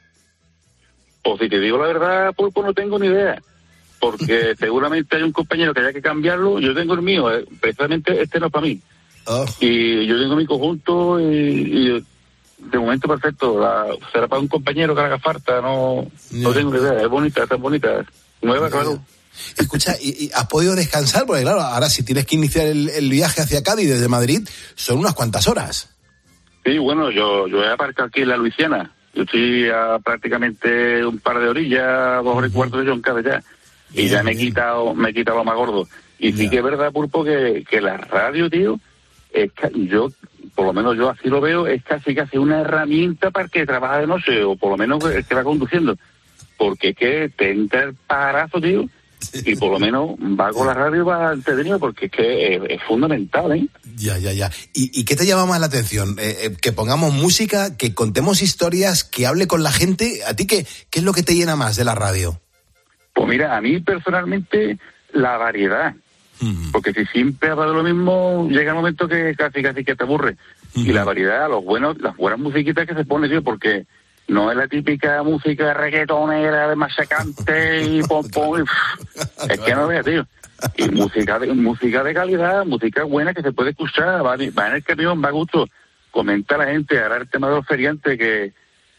Pues si te digo la verdad, Pulpo, no tengo ni idea. Porque seguramente hay un compañero que haya que cambiarlo. Yo tengo el mío, eh, precisamente este no es para mí. Oh. Y yo tengo mi conjunto y, y de momento perfecto. La, será para un compañero que haga falta, no, no, no tengo ni idea. Es bonita, está bonita. Nueva, no, claro. Escucha, ¿y, y has podido descansar? Porque claro, ahora si tienes que iniciar el, el viaje hacia Cádiz desde Madrid, son unas cuantas horas. Sí, bueno, yo yo he aparcado aquí en la Luisiana. Yo estoy a prácticamente un par de orillas, dos horas y cuarto de John Cádiz ya. Y bien, ya me he bien. quitado, me he quitado lo más gordo. Y ya. sí que es verdad, Pulpo, que, que la radio, tío, es que yo, por lo menos yo así lo veo, es casi casi una herramienta para el que trabaja de noche, o por lo menos el que va conduciendo. Porque es que te entra el parazo, tío, y por lo menos va con la radio, va entretenido, porque es que es, es fundamental, ¿eh? Ya, ya, ya. ¿Y, y qué te llama más la atención? Eh, eh, que pongamos música, que contemos historias, que hable con la gente. ¿A ti qué, qué es lo que te llena más de la radio? Pues mira, a mí personalmente la variedad. Uh-huh. Porque si siempre hablas de lo mismo, llega el momento que casi casi que te aburre. Uh-huh. Y la variedad, los buenos, las buenas musiquitas que se ponen, tío, porque no es la típica música reggaetonera de machacante y pom pom. Y, es que no veas, tío. Y música de, música de calidad, música buena que se puede escuchar, va, va en el camión, va a gusto. Comenta a la gente, ahora el tema de los feriantes, que,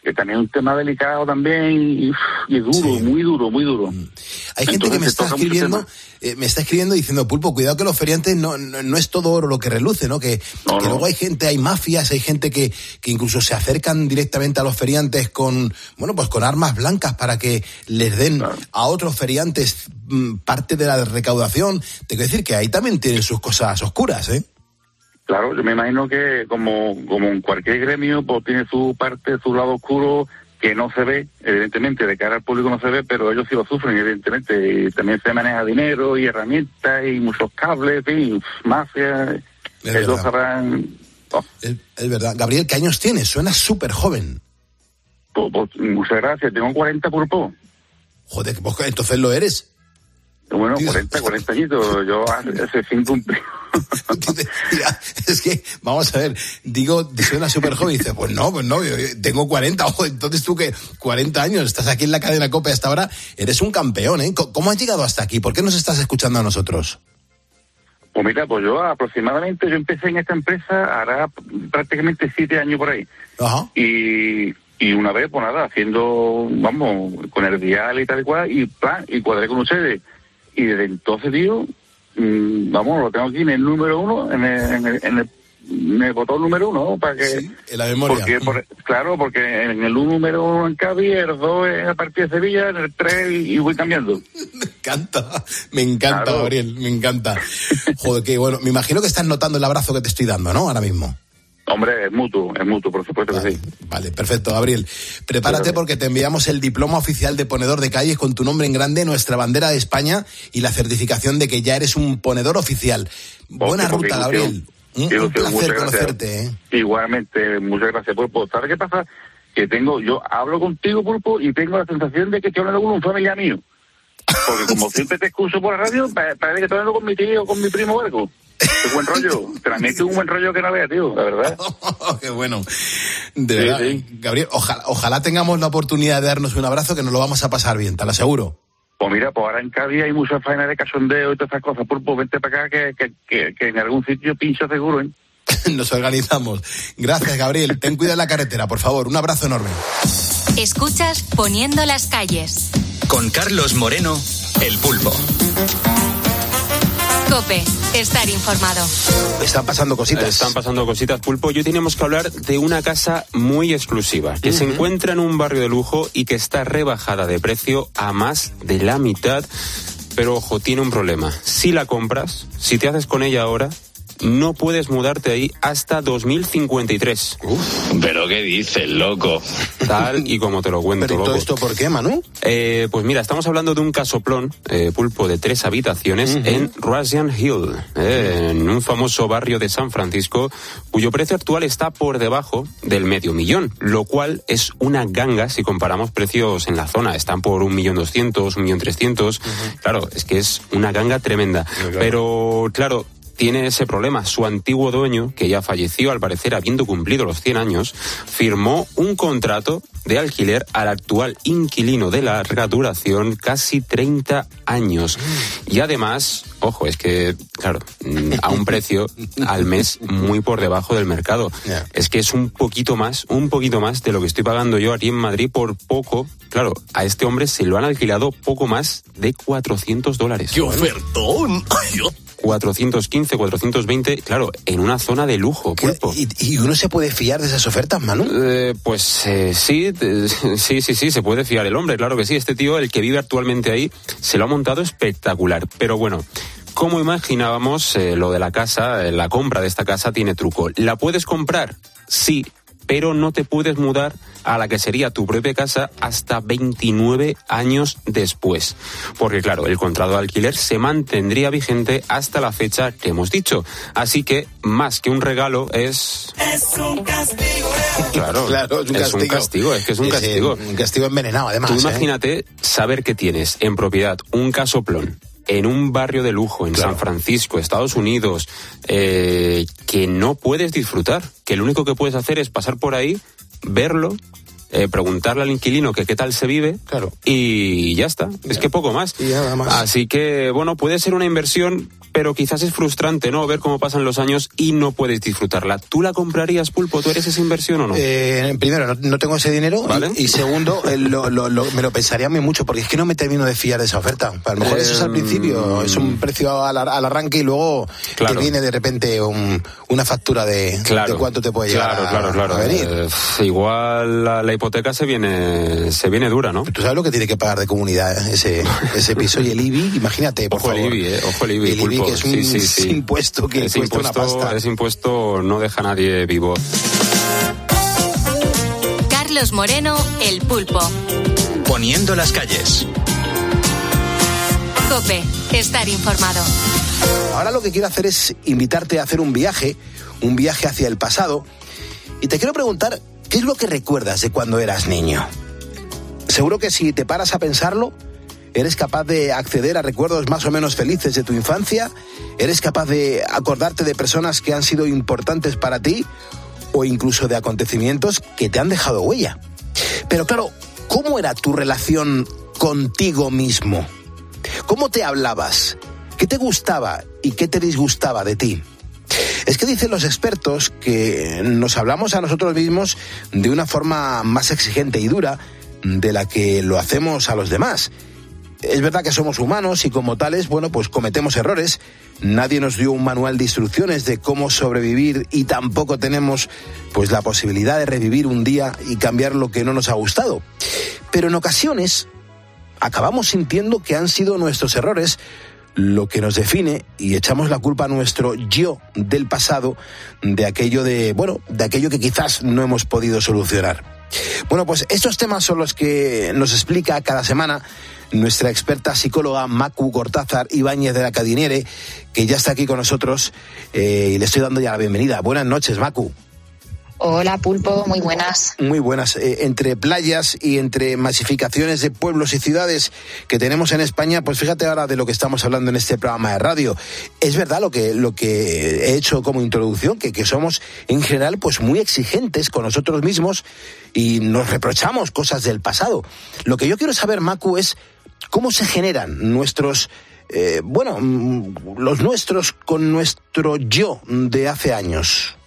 que también es un tema delicado también y, y es duro, sí. muy duro, muy duro. Hay gente Entonces, que me está escribiendo, eh, me está escribiendo diciendo, Pulpo, cuidado que los feriantes no, no, no es todo oro lo que reluce, ¿no? Que, no, que no. luego hay gente, hay mafias, hay gente que, que incluso se acercan directamente a los feriantes con, bueno, pues con armas blancas para que les den claro. a otros feriantes m, parte de la recaudación. Te quiero decir que ahí también tienen sus cosas oscuras, ¿eh? Claro, yo me imagino que como, como en cualquier gremio, pues tiene su parte, su lado oscuro, que no se ve, evidentemente, de cara al público no se ve, pero ellos sí lo sufren, evidentemente, y también se maneja dinero y herramientas y muchos cables, y mafia, ellos sabrán... Oh. Es, es verdad. Gabriel, ¿qué años tienes? Suenas súper joven. Pues, pues, muchas gracias, tengo cuarenta por poco. Joder, pues, entonces lo eres. Bueno, cuarenta, cuarenta añitos, yo hace cinco cumplí. Es que, vamos a ver, digo, suena súper joven y dice, pues no, pues no, yo tengo cuarenta, ojo, entonces tú que cuarenta años, estás aquí en la cadena COPE hasta ahora, eres un campeón, ¿eh? ¿Cómo has llegado hasta aquí? ¿Por qué nos estás escuchando a nosotros? Pues mira, pues yo aproximadamente, yo empecé en esta empresa hará prácticamente siete años por ahí. Ajá. Y... Y una vez, pues nada, haciendo, vamos, con el dial y tal y cual, y plan, y cuadré con ustedes. Y desde entonces, tío, mmm, vamos, lo tengo aquí en el número uno, en el, en el, en el, en el botón número uno, ¿no? Para que... Sí, en la memoria. Porque, por, claro, porque en el número uno en Cádiz, el dos es a partir de Sevilla, en el tres y, y voy cambiando. Me encanta, me encanta, claro. Gabriel, me encanta. Joder, que bueno, me imagino que estás notando el abrazo que te estoy dando, ¿no? Ahora mismo. Hombre, es mutuo, es mutuo, por supuesto vale, que sí. Vale, perfecto, Gabriel. Prepárate porque te enviamos el diploma oficial de ponedor de calles con tu nombre en grande, nuestra bandera de España y la certificación de que ya eres un ponedor oficial. Oh, Buena ruta, ilusión, Gabriel. Un, un placer conocerte. ¿eh? Igualmente, muchas gracias, Pulpo. ¿Sabes qué pasa? Que tengo, yo hablo contigo, Pulpo, y tengo la sensación de que estoy hablando con un familiar mío. Porque como siempre te escucho por la radio, parece que estoy hablando con mi tío o con mi primo o algo. Qué buen rollo, transmite un buen rollo que no vea, tío, la verdad. Oh, qué bueno. De sí, verdad, sí. Gabriel, ojalá, ojalá tengamos la oportunidad de darnos un abrazo, que nos lo vamos a pasar bien, te lo aseguro. Pues mira, pues ahora en Cádiz hay mucha faena de cachondeo y todas esas cosas. Pulpo, vente para acá que, que, que, que en algún sitio pincha seguro, ¿eh? Nos organizamos. Gracias, Gabriel. Ten cuidado en la carretera, por favor. Un abrazo enorme. Escuchas Poniendo las calles. Con Carlos Moreno, El Pulpo. COPE, estar informado. Están pasando cositas. Están pasando cositas, Pulpo. Hoy tenemos que hablar de una casa muy exclusiva, que uh-huh. se encuentra en un barrio de lujo y que está rebajada de precio a más de la mitad. Pero, ojo, tiene un problema. Si la compras, si te haces con ella ahora, no puedes mudarte ahí hasta dos mil cincuenta y tres. Uf, ¿pero qué dices, loco? Tal y como te lo cuento, ¿Pero loco. todo esto por qué, Manu? Eh, pues mira, estamos hablando de un casoplón, eh, Pulpo, de tres habitaciones uh-huh. en Russian Hill, eh, en un famoso barrio de San Francisco, cuyo precio actual está por debajo del medio millón, lo cual es una ganga si comparamos precios en la zona. Están por un millón doscientos, un millón trescientos. Uh-huh. Claro, es que es una ganga tremenda. Uh-huh. Pero, claro, tiene ese problema. Su antiguo dueño, que ya falleció, al parecer habiendo cumplido los cien años, firmó un contrato de alquiler al actual inquilino de larga duración, casi treinta años. Y además, ojo, es que, claro, a un precio al mes muy por debajo del mercado. Yeah. Es que es un poquito más, un poquito más de lo que estoy pagando yo aquí en Madrid por poco. Claro, a este hombre se lo han alquilado poco más de cuatrocientos dólares. ¡Qué ofertón! cuatrocientos quince, cuatrocientos veinte, claro, en una zona de lujo, Pulpo. ¿Y, y uno se puede fiar de esas ofertas, Manu? Eh, pues eh, sí, eh, sí, sí, sí, se puede fiar el hombre, claro que sí. Este tío, el que vive actualmente ahí, se lo ha montado espectacular. Pero bueno, como imaginábamos, eh, lo de la casa, eh, la compra de esta casa tiene truco. ¿La puedes comprar? Sí, pero no te puedes mudar a la que sería tu propia casa hasta veintinueve años después. Porque claro, el contrato de alquiler se mantendría vigente hasta la fecha que hemos dicho. Así que, más que un regalo, es... Es un castigo. Claro, claro es, un, es castigo. un castigo, es que es un castigo. Sí, un castigo envenenado, además. Tú imagínate ¿eh? saber que tienes en propiedad un casoplón en un barrio de lujo en claro. San Francisco, Estados Unidos, eh, que no puedes disfrutar, que lo único que puedes hacer es pasar por ahí, verlo, eh, preguntarle al inquilino que qué tal se vive, claro. y ya está, ya. Es que poco más. Y nada más. Así que, bueno, puede ser una inversión pero quizás es frustrante, ¿no? Ver cómo pasan los años y no puedes disfrutarla. ¿Tú la comprarías, Pulpo? ¿Tú eres esa inversión o no? Eh, primero, no, no tengo ese dinero, ¿vale? y, y segundo, eh, lo, lo, lo, me lo pensaría muy mucho, porque es que no me termino de fiar de esa oferta. A lo mejor eh, eso es al principio, es un precio al, al arranque y luego claro. te viene de repente un, una factura de, claro, de cuánto te puede llegar claro, claro, claro. a venir. Eh, igual la, la hipoteca se viene se viene dura, ¿no? ¿Tú sabes lo que tiene que pagar de comunidad eh? ese, ese piso? Y el I B I, imagínate, por ojo favor. El I B I, eh, ojo el I B I, el I B I, que es un sí, sí, sí. impuesto que ese cuesta impuesto, una pasta. Ese impuesto no deja a nadie vivo. Carlos Moreno, El Pulpo. Poniendo las calles. COPE, estar informado. Ahora lo que quiero hacer es invitarte a hacer un viaje, un viaje hacia el pasado, y te quiero preguntar, ¿qué es lo que recuerdas de cuando eras niño? Seguro que si te paras a pensarlo, eres capaz de acceder a recuerdos más o menos felices de tu infancia, eres capaz de acordarte de personas que han sido importantes para ti, o incluso de acontecimientos que te han dejado huella. Pero claro, ¿cómo era tu relación contigo mismo? ¿Cómo te hablabas? ¿Qué te gustaba y qué te disgustaba de ti? Es que dicen los expertos que nos hablamos a nosotros mismos de una forma más exigente y dura de la que lo hacemos a los demás. Es verdad que somos humanos y como tales, bueno, pues cometemos errores. Nadie nos dio un manual de instrucciones de cómo sobrevivir y tampoco tenemos pues la posibilidad de revivir un día y cambiar lo que no nos ha gustado. Pero en ocasiones acabamos sintiendo que han sido nuestros errores lo que nos define y echamos la culpa a nuestro yo del pasado de aquello de, bueno, de aquello que quizás no hemos podido solucionar. Bueno, pues estos temas son los que nos explica cada semana nuestra experta psicóloga Macu Cortázar Ibáñez de la Cadiniere, que ya está aquí con nosotros eh, y le estoy dando ya la bienvenida. Buenas noches, Macu. Hola, Pulpo, muy buenas. Muy buenas. Eh, entre playas y entre masificaciones de pueblos y ciudades que tenemos en España, pues fíjate ahora de lo que estamos hablando en este programa de radio. Es verdad lo que, lo que he hecho como introducción, que, que somos en general pues muy exigentes con nosotros mismos y nos reprochamos cosas del pasado. Lo que yo quiero saber, Macu, es cómo se generan nuestros... Eh, bueno, los nuestros con nuestro yo de hace años.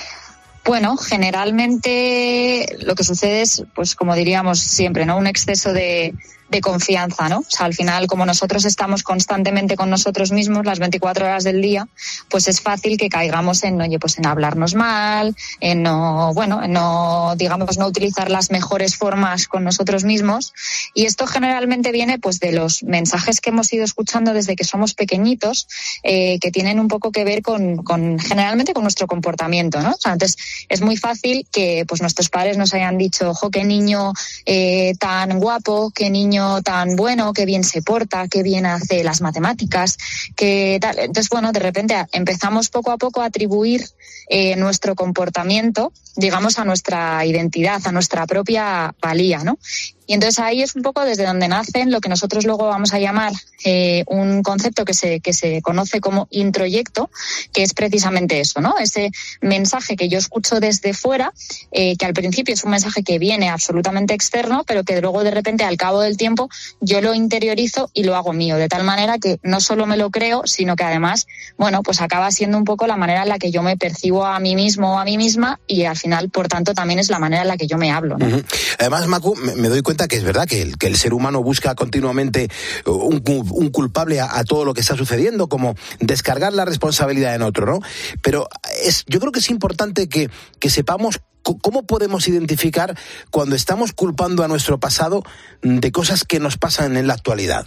Bueno, generalmente lo que sucede es, pues como diríamos siempre, ¿no? Un exceso de, de confianza, ¿no? O sea, al final, como nosotros estamos constantemente con nosotros mismos las veinticuatro horas del día, pues es fácil que caigamos en, oye, pues en hablarnos mal, en no, bueno, en no, digamos, no utilizar las mejores formas con nosotros mismos. Y esto generalmente viene, pues, de los mensajes que hemos ido escuchando desde que somos pequeñitos, eh, que tienen un poco que ver con, con, generalmente con nuestro comportamiento, ¿no? O sea, entonces, es muy fácil que, pues, nuestros padres nos hayan dicho, ojo, qué niño eh, tan guapo, qué niño tan bueno, qué bien se porta, qué bien hace las matemáticas, qué tal. Entonces, bueno, de repente empezamos poco a poco a atribuir eh, nuestro comportamiento, digamos, a nuestra identidad, a nuestra propia valía, ¿no? Y entonces ahí es un poco desde donde nacen lo que nosotros luego vamos a llamar eh, un concepto que se, que se conoce como introyecto, que es precisamente eso, ¿no? Ese mensaje que yo escucho desde fuera, eh, que al principio es un mensaje que viene absolutamente externo, pero que luego de repente al cabo del tiempo yo lo interiorizo y lo hago mío, de tal manera que no solo me lo creo, sino que además, bueno, pues acaba siendo un poco la manera en la que yo me percibo a mí mismo o a mí misma y al final, por tanto, también es la manera en la que yo me hablo, ¿no? Uh-huh. Además, Macu, me, me doy cuenta que es verdad que el, que el ser humano busca continuamente un, un culpable a, a todo lo que está sucediendo, como descargar la responsabilidad en otro, ¿no? Pero es, yo creo que es importante que, que sepamos cómo podemos identificar cuando estamos culpando a nuestro pasado de cosas que nos pasan en la actualidad.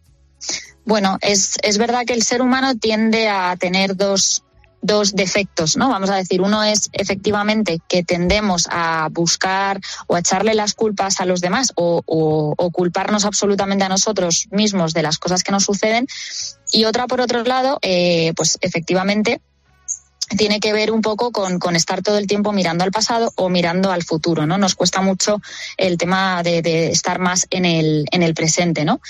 Bueno, es, es verdad que el ser humano tiende a tener dos... dos defectos, ¿no? Vamos a decir, uno es efectivamente que tendemos a buscar o a echarle las culpas a los demás o, o, o culparnos absolutamente a nosotros mismos de las cosas que nos suceden, y otra, por otro lado, eh, pues efectivamente tiene que ver un poco con, con estar todo el tiempo mirando al pasado o mirando al futuro, ¿no? Nos cuesta mucho el tema de, de estar más en el, en el presente, ¿no?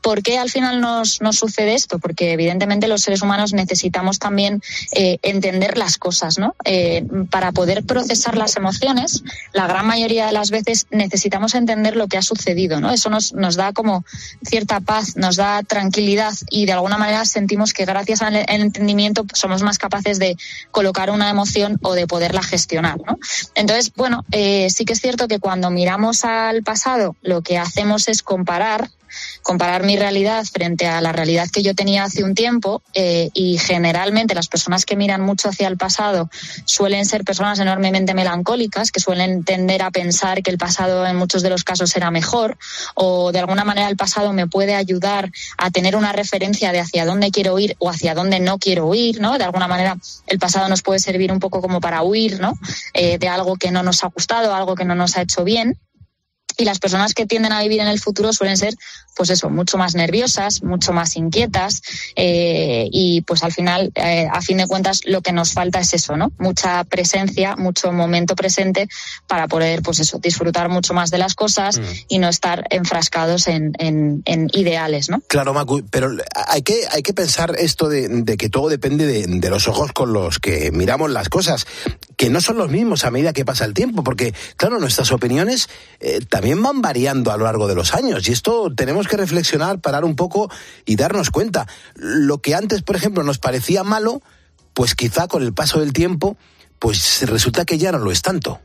¿Por qué al final nos, nos sucede esto? Porque evidentemente los seres humanos necesitamos también eh, entender las cosas, ¿no? Eh, para poder procesar las emociones, la gran mayoría de las veces necesitamos entender lo que ha sucedido, ¿no? Eso nos, nos da como cierta paz, nos da tranquilidad y de alguna manera sentimos que gracias al entendimiento somos más capaces de colocar una emoción o de poderla gestionar, ¿no? Entonces, bueno, eh, sí que es cierto que cuando miramos al pasado lo que hacemos es comparar comparar mi realidad frente a la realidad que yo tenía hace un tiempo eh, y generalmente las personas que miran mucho hacia el pasado suelen ser personas enormemente melancólicas, que suelen tender a pensar que el pasado en muchos de los casos era mejor o de alguna manera el pasado me puede ayudar a tener una referencia de hacia dónde quiero ir o hacia dónde no quiero ir, ¿no? De alguna manera el pasado nos puede servir un poco como para huir, ¿no? Eh, de algo que no nos ha gustado, algo que no nos ha hecho bien. Y las personas que tienden a vivir en el futuro suelen ser, pues eso, mucho más nerviosas, mucho más inquietas eh, y pues al final, eh, a fin de cuentas, lo que nos falta es eso, ¿no? Mucha presencia, mucho momento presente para poder, pues eso, disfrutar mucho más de las cosas mm. y no estar enfrascados en, en, en ideales, ¿no? Claro, Macu, pero hay que, hay que pensar esto de, de que todo depende de, de los ojos con los que miramos las cosas, que no son los mismos a medida que pasa el tiempo, porque, claro, nuestras opiniones eh, también van variando a lo largo de los años y esto tenemos que reflexionar, parar un poco y darnos cuenta. Lo que antes, por ejemplo, nos parecía malo, pues quizá con el paso del tiempo, pues resulta que ya no lo es tanto.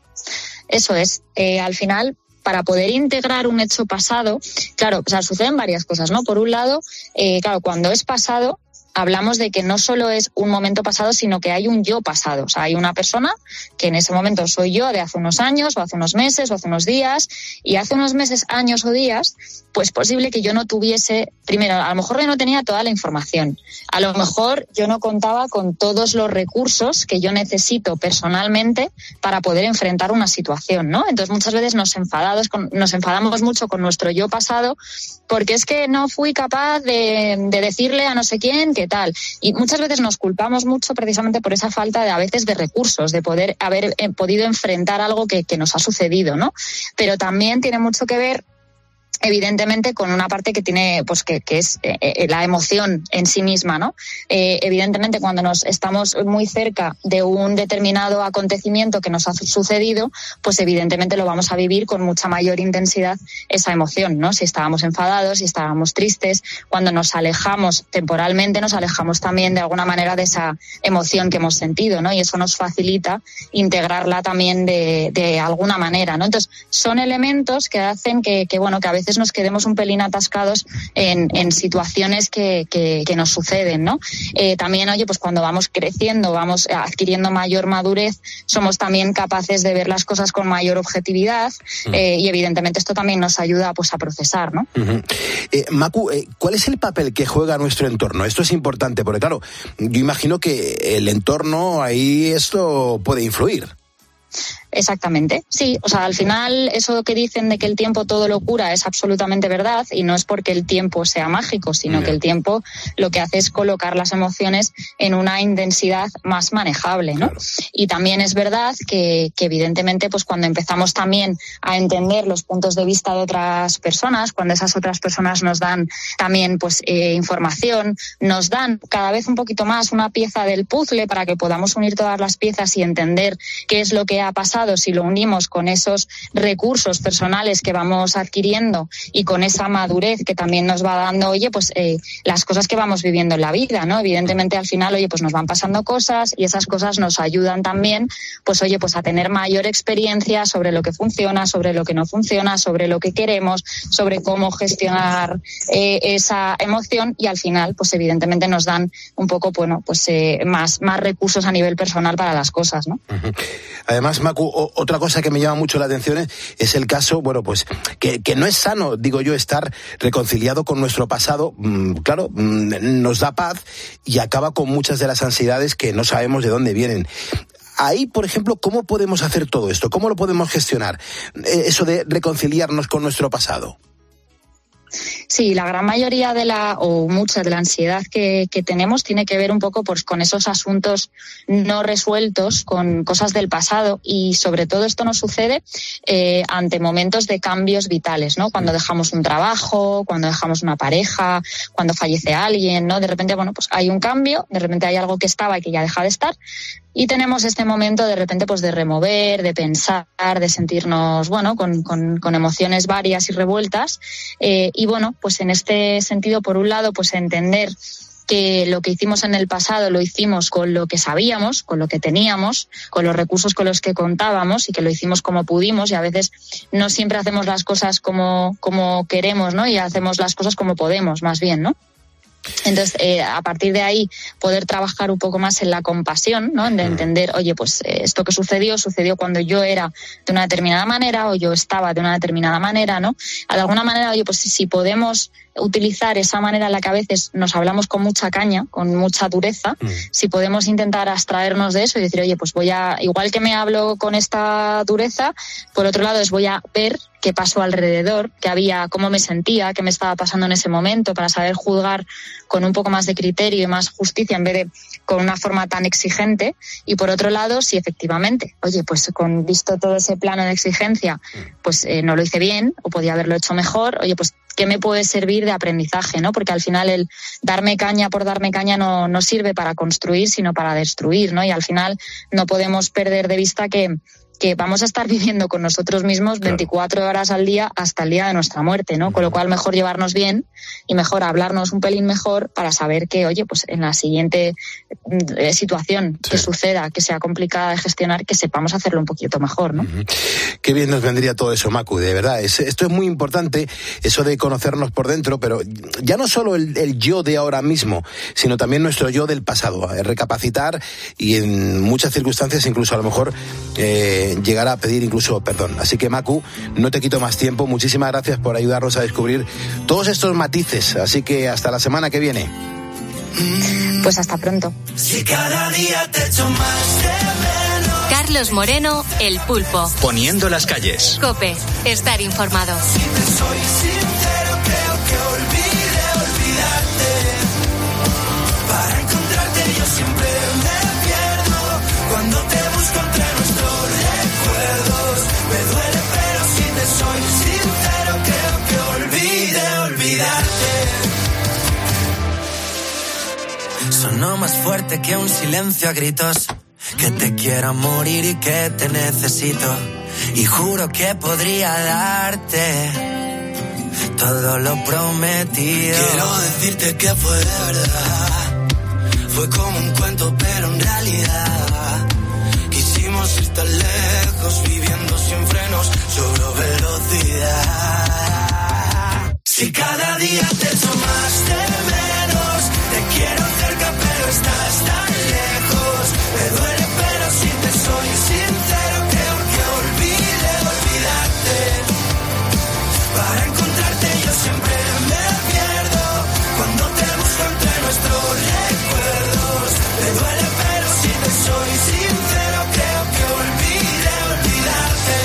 Eso es. Eh, al final, para poder integrar un hecho pasado, claro, o sea, suceden varias cosas, ¿no? Por un lado, eh, claro, cuando es pasado, hablamos de que no solo es un momento pasado, sino que hay un yo pasado. O sea, hay una persona que en ese momento soy yo de hace unos años, o hace unos meses, o hace unos días, y hace unos meses, años o días, pues posible que yo no tuviese, primero, a lo mejor yo no tenía toda la información, a lo mejor yo no contaba con todos los recursos que yo necesito personalmente para poder enfrentar una situación, ¿no? Entonces muchas veces nos enfadados con, nos enfadamos mucho con nuestro yo pasado porque es que no fui capaz de, de decirle a no sé quién que tal. Y muchas veces nos culpamos mucho precisamente por esa falta de a veces de recursos, de poder haber eh, podido enfrentar algo que, que nos ha sucedido, ¿no? Pero también tiene mucho que ver evidentemente con una parte que tiene, pues que, que es eh, la emoción en sí misma, ¿no? Eh, evidentemente cuando nos estamos muy cerca de un determinado acontecimiento que nos ha sucedido, pues evidentemente lo vamos a vivir con mucha mayor intensidad esa emoción, ¿no? Si estábamos enfadados, si estábamos tristes, cuando nos alejamos temporalmente, nos alejamos también de alguna manera de esa emoción que hemos sentido, ¿no? Y eso nos facilita integrarla también de, de alguna manera, ¿no? Entonces, son elementos que hacen que, que bueno, que a veces nos quedemos un pelín atascados en, en situaciones que, que, que nos suceden, ¿no? Eh, también, oye, pues cuando vamos creciendo, vamos adquiriendo mayor madurez, somos también capaces de ver las cosas con mayor objetividad eh, y evidentemente esto también nos ayuda pues a procesar, ¿no? Uh-huh. Eh, Macu, eh, ¿cuál es el papel que juega nuestro entorno? Esto es importante porque, claro, yo imagino que el entorno ahí esto puede influir. Exactamente, sí, o sea, al final eso que dicen de que el tiempo todo lo cura es absolutamente verdad y no es porque el tiempo sea mágico, sino yeah. que el tiempo lo que hace es colocar las emociones en una intensidad más manejable, ¿no? Claro. Y también es verdad que, que evidentemente pues cuando empezamos también a entender los puntos de vista de otras personas, cuando esas otras personas nos dan también pues eh, información, nos dan cada vez un poquito más una pieza del puzzle para que podamos unir todas las piezas y entender qué es lo que ha pasado si lo unimos con esos recursos personales que vamos adquiriendo y con esa madurez que también nos va dando, oye, pues eh, las cosas que vamos viviendo en la vida, ¿no? Evidentemente al final, oye, pues nos van pasando cosas y esas cosas nos ayudan también, pues oye, pues a tener mayor experiencia sobre lo que funciona, sobre lo que no funciona, sobre lo que queremos, sobre cómo gestionar eh, esa emoción y al final, pues evidentemente nos dan un poco, bueno, pues eh, más, más recursos a nivel personal para las cosas, ¿no? Uh-huh. Además, Macu, o, otra cosa que me llama mucho la atención es, es el caso, bueno, pues que, que no es sano, digo yo, estar reconciliado con nuestro pasado, mmm, claro, mmm, nos da paz y acaba con muchas de las ansiedades que no sabemos de dónde vienen. Ahí, por ejemplo, ¿cómo podemos hacer todo esto? ¿Cómo lo podemos gestionar? Eso de reconciliarnos con nuestro pasado. Sí, la gran mayoría de la, o mucha de la ansiedad que, que tenemos tiene que ver un poco pues, con esos asuntos no resueltos, con cosas del pasado, y sobre todo esto nos sucede eh, ante momentos de cambios vitales, ¿no? Cuando dejamos un trabajo, cuando dejamos una pareja, cuando fallece alguien, ¿no? De repente, bueno, pues hay un cambio, de repente hay algo que estaba y que ya deja de estar. Y tenemos este momento de repente pues de remover, de pensar, de sentirnos, bueno, con, con, con emociones varias y revueltas. Eh, y bueno, pues en este sentido, por un lado, pues entender que lo que hicimos en el pasado lo hicimos con lo que sabíamos, con lo que teníamos, con los recursos con los que contábamos, y que lo hicimos como pudimos, y a veces no siempre hacemos las cosas como, como queremos, ¿no? Y hacemos las cosas como podemos, más bien, ¿no? Entonces, eh, a partir de ahí, poder trabajar un poco más en la compasión, ¿no? De entender, oye, pues eh, esto que sucedió, sucedió cuando yo era de una determinada manera o yo estaba de una determinada manera, ¿no? De alguna manera, oye, pues si, si podemos utilizar esa manera en la que a veces nos hablamos con mucha caña, con mucha dureza, mm. si podemos intentar abstraernos de eso y decir, oye, pues voy a, igual que me hablo con esta dureza, por otro lado es voy a ver qué pasó alrededor, qué había, cómo me sentía, qué me estaba pasando en ese momento, para saber juzgar con un poco más de criterio y más justicia en vez de con una forma tan exigente. Y por otro lado, si efectivamente, oye, pues con visto todo ese plano de exigencia, pues eh, no lo hice bien o podía haberlo hecho mejor, oye, pues ¿qué me puede servir de aprendizaje, ¿no? Porque al final el darme caña por darme caña no, no sirve para construir, sino para destruir, ¿no? Y al final no podemos perder de vista que que vamos a estar viviendo con nosotros mismos veinticuatro horas al día hasta el día de nuestra muerte, ¿no? Con lo cual mejor llevarnos bien y mejor hablarnos un pelín mejor para saber que, oye, pues en la siguiente eh, situación sí. que suceda, que sea complicada de gestionar, que sepamos hacerlo un poquito mejor, ¿no? Uh-huh. Qué bien nos vendría todo eso, Macu, de verdad. Es, esto es muy importante, eso de conocernos por dentro, pero ya no solo el, el yo de ahora mismo, sino también nuestro yo del pasado. Recapacitar y en muchas circunstancias incluso a lo mejor eh, llegar a pedir incluso perdón. Así que, Macu, no te quito más tiempo. Muchísimas gracias por ayudarnos a descubrir todos estos matices. Así que hasta la semana que viene. Pues hasta pronto. Si cada día te echo más de menos. Carlos Moreno, El Pulpo. Poniendo las calles. COPE, estar informado. Si te soy sincero, creo que olvide olvidarte. Para encontrarte yo siempre me pierdo. Cuando te busco entre nuestros recuerdos, me duele, pero si te soy sincero, creo que olvide olvidarte. Sonó más fuerte que un silencio a gritos, que te quiero morir y que te necesito, y juro que podría darte todo lo prometido. Quiero decirte que fue de verdad, fue como un cuento pero en realidad quisimos ir tan lejos, viviendo sin frenos, sobre velocidad. Si cada día te echo más de menos, te quiero cerca pero estás tan lejos. Me duele pero si te soy sincero, creo que olvide olvidarte. Para encontrarte yo siempre me pierdo. Cuando te busco entre nuestros recuerdos, me duele pero si te soy sincero, creo que olvide olvidarte.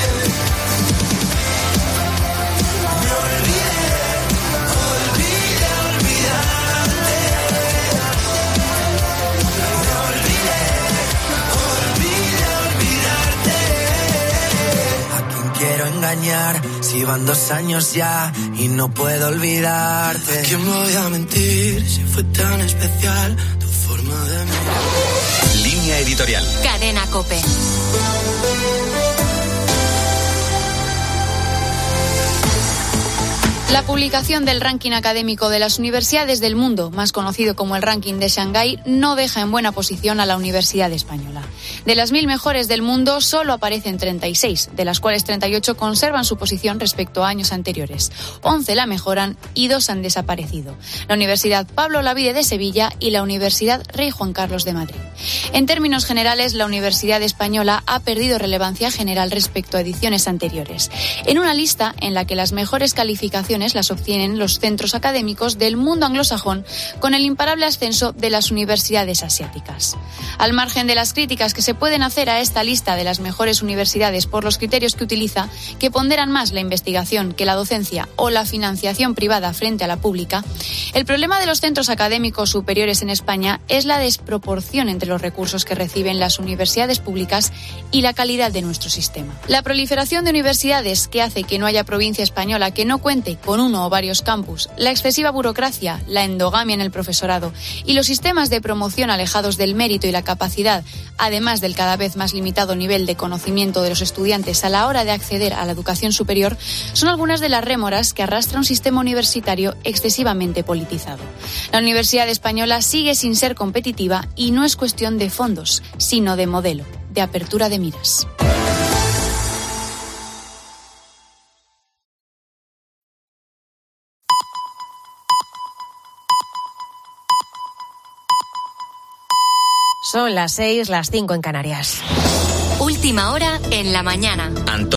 Me olvidé, olvide olvidarte. Me olvidé, olvide olvidarte. ¿A quién quiero engañar si van dos años ya y no puedo olvidarte? ¿A quién voy a mentir si fue tan especial tu forma de mirar? Línea editorial. Cadena COPE. La publicación del ranking académico de las universidades del mundo, más conocido como el ranking de Shanghái, no deja en buena posición a la Universidad Española. De las mil mejores del mundo, solo aparecen treinta y seis, de las cuales treinta y ocho conservan su posición respecto a años anteriores. once la mejoran y dos han desaparecido: la Universidad Pablo Olavide de Sevilla y la Universidad Rey Juan Carlos de Madrid. En términos generales, la Universidad Española ha perdido relevancia general respecto a ediciones anteriores. En una lista en la que las mejores calificaciones titulaciones las obtienen los centros académicos del mundo anglosajón con el imparable ascenso de las universidades asiáticas. Al margen de las críticas que se pueden hacer a esta lista de las mejores universidades por los criterios que utiliza, que ponderan más la investigación que la docencia o la financiación privada frente a la pública, el problema de los centros académicos superiores en España es la desproporción entre los recursos que reciben las universidades públicas y la calidad de nuestro sistema. La proliferación de universidades que hace que no haya provincia española que no cuente con uno o varios campus, la excesiva burocracia, la endogamia en el profesorado y los sistemas de promoción alejados del mérito y la capacidad, además del cada vez más limitado nivel de conocimiento de los estudiantes a la hora de acceder a la educación superior, son algunas de las rémoras que arrastra un sistema universitario excesivamente politizado. La Universidad Española sigue sin ser competitiva y no es cuestión de fondos, sino de modelo, de apertura de miras. Son las seis, las cinco en Canarias. Última hora en la mañana.